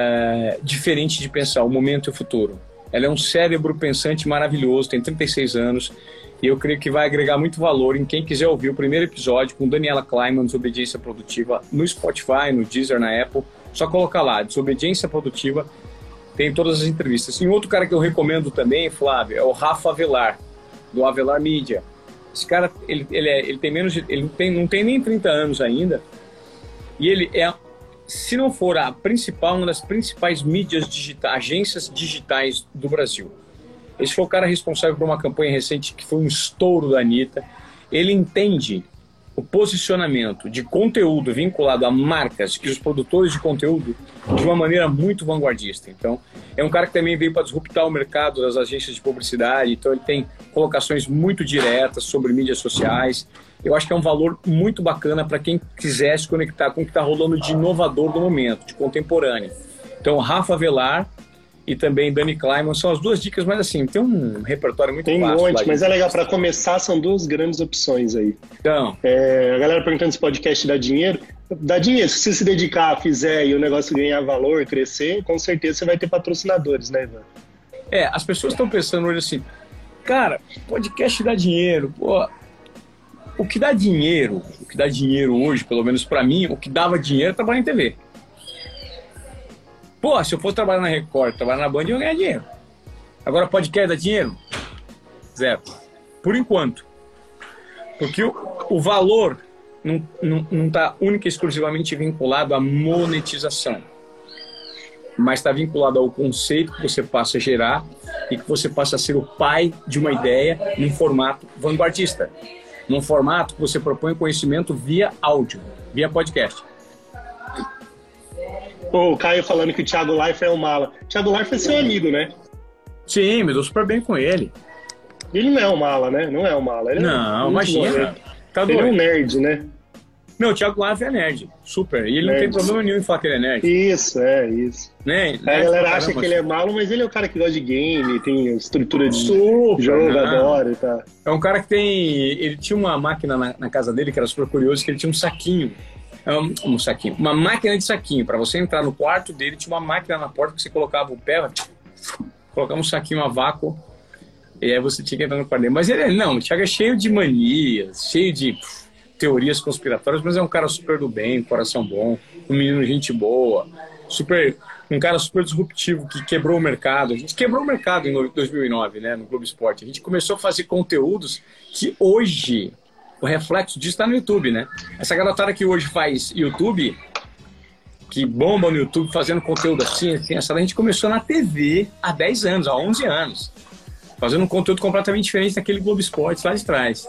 é, diferente de pensar o momento e o futuro. Ela é um cérebro pensante maravilhoso, tem trinta e seis anos, e eu creio que vai agregar muito valor em quem quiser ouvir o primeiro episódio com Daniela Kleinman, Desobediência Produtiva, no Spotify, no Deezer, na Apple. Só colocar lá, Desobediência Produtiva, tem todas as entrevistas. E outro cara que eu recomendo também, Flávio, é o Rafa Avelar, do Avelar Media. Esse cara, ele, ele, é, ele tem menos de, ele não tem, não tem nem trinta anos ainda, e ele é, se não for a principal, uma das principais mídias digitais, agências digitais do Brasil. Esse foi o cara responsável por uma campanha recente que foi um estouro da Anitta. Ele entende o posicionamento de conteúdo vinculado a marcas e os produtores de conteúdo de uma maneira muito vanguardista. Então, é um cara que também veio para disruptar o mercado das agências de publicidade. Então, ele tem colocações muito diretas sobre mídias sociais. Eu acho que é um valor muito bacana para quem quiser se conectar com o que está rolando de inovador do momento, de contemporâneo. Então, Rafa Avelar e também Dani Kleinman são as duas dicas, mas assim, tem um repertório muito tem vasto. Tem um monte, mas é legal, para começar são duas grandes opções aí. Então, é, a galera perguntando se podcast dá dinheiro. Dá dinheiro, se você se dedicar, fizer e o negócio ganhar valor, crescer, com certeza você vai ter patrocinadores, né, Ivan? É, as pessoas estão pensando hoje assim, cara, podcast dá dinheiro, pô. O que dá dinheiro, o que dá dinheiro hoje, pelo menos para mim, o que dava dinheiro é trabalhar em T V. Pô, se eu fosse trabalhar na Record, trabalhar na Band, eu ia ganhar dinheiro. Agora, podcast dá dinheiro? Zero. Por enquanto. Porque o, o valor não, não, não está única e exclusivamente vinculado à monetização. Mas está vinculado ao conceito que você passa a gerar e que você passa a ser o pai de uma ideia num formato vanguardista. Num formato que você propõe conhecimento via áudio, via podcast. Pô, o Caio falando que o Thiago Leifert é um mala. O Thiago Leifert é seu amigo, né? Sim, me dou super bem com ele. Ele não é um mala, né? Não é um mala. Ele não, é imagina. Tá ele é um nerd, né? Não, o Thiago Live é nerd, super. E ele nerd. Não tem problema nenhum em falar que ele é nerd. Isso, é, isso. Né? A galera caramba, acha que ele é malo, mas ele é o cara que gosta de game, tem estrutura de super, jogo, adora e tal. É um cara que tem... Ele tinha uma máquina na, na casa dele que era super curioso, que ele tinha um saquinho. Um, um saquinho. Uma máquina de saquinho. Para você entrar no quarto dele, tinha uma máquina na porta que você colocava o pé, colocava um saquinho a vácuo, e aí você tinha que entrar no quarto dele. Mas ele não, o Thiago é cheio de manias, cheio de teorias conspiratórias, mas é um cara super do bem, coração bom, um menino gente boa, super, um cara super disruptivo que quebrou o mercado. A gente quebrou o mercado em dois mil e nove, né, no Globo Esporte. A gente começou a fazer conteúdos que hoje, o reflexo disso está no YouTube, né? Essa garotada que hoje faz YouTube, que bomba no YouTube fazendo conteúdo assim, assim, essa a gente começou na T V há dez anos, há onze anos, fazendo um conteúdo completamente diferente daquele Globo Esporte lá de trás.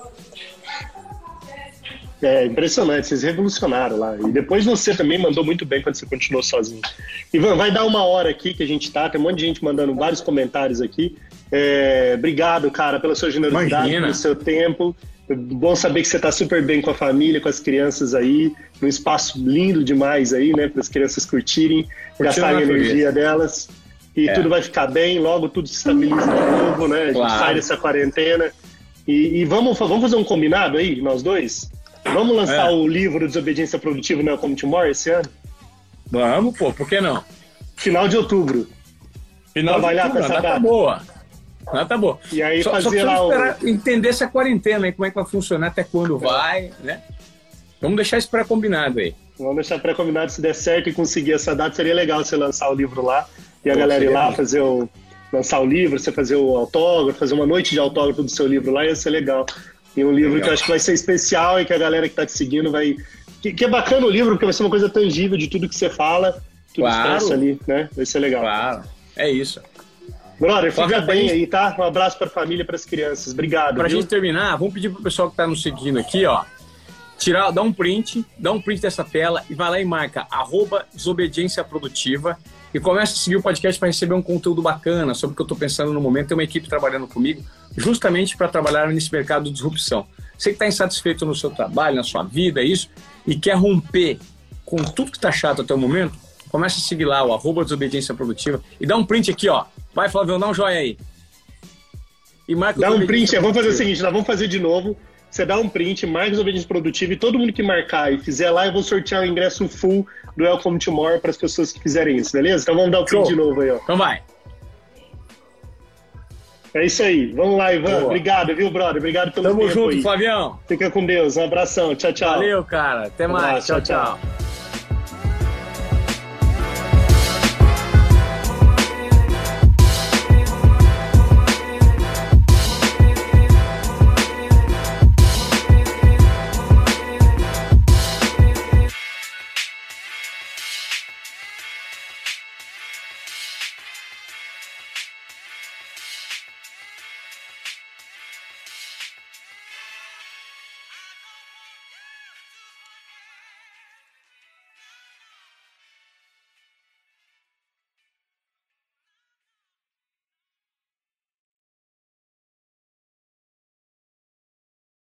É impressionante, vocês revolucionaram lá. E depois você também mandou muito bem quando você continuou sozinho. Ivan, vai dar uma hora aqui que a gente tá, tem um monte de gente mandando vários comentários aqui. É, obrigado, cara, pela sua generosidade, Imagina. pelo seu tempo. Bom saber que você tá super bem com a família, com as crianças aí, num espaço lindo demais aí, né, para as crianças curtirem, gastarem a energia delas. E é. tudo vai ficar bem, logo tudo se estabiliza de novo, né? A gente claro. sai dessa quarentena. E, e vamos, vamos fazer um combinado aí, nós dois? Vamos lançar é. o livro Desobediência Produtiva no Welcome to More esse ano? Vamos, pô, por que não? Final de outubro. Final Trabalhar de outubro, com essa data. Tá boa. Ah, tá bom. E aí só, fazer só lá esperar, o... entender essa quarentena aí, como é que vai funcionar, até quando é. vai, né? Vamos deixar isso pré-combinado aí. Vamos deixar pré-combinado, se der certo e conseguir essa data, seria legal você lançar o livro lá e a Pô, galera ir lá bem. fazer o... lançar o livro, você fazer o autógrafo, fazer uma noite de autógrafo do seu livro lá, ia ser legal. E um livro legal. que eu acho que vai ser especial e que a galera que tá te seguindo vai... Que, que é bacana o livro, porque vai ser uma coisa tangível de tudo que você fala, tudo claro. expresso ali, né? Vai ser legal. Claro, é isso. Brother, fica bem gente... aí, tá? Um abraço para a família e para as crianças. Obrigado. Para a viu? gente terminar, vamos pedir pro pessoal que tá nos seguindo aqui, ó, tirar, dá um print, dá um print dessa tela e vai lá e marca arroba Desobediência Produtiva e começa a seguir o podcast para receber um conteúdo bacana sobre o que eu tô pensando no momento. Tem uma equipe trabalhando comigo justamente para trabalhar nesse mercado de disrupção. Você que está insatisfeito no seu trabalho, na sua vida, é isso, e quer romper com tudo que tá chato até o momento, começa a seguir lá o arroba Desobediência Produtiva e dá um print aqui, ó. Vai, Flávio, dá um joinha aí. E marca dá um print, vamos fazer o seguinte, nós vamos fazer de novo. Você dá um print, marca Desobediência Produtiva e todo mundo que marcar e fizer lá, eu vou sortear o ingresso full do Welcome to More para as pessoas que fizerem isso, beleza? Então vamos dar o print Show. de novo aí, ó. Então vai. É isso aí. Vamos lá, Ivan. Boa. Obrigado, viu, brother? Obrigado pelo Tamo tempo junto, aí. Flavião. Fica com Deus. Um abração. Tchau, tchau. Valeu, cara. Até mais. Um tchau, tchau. tchau.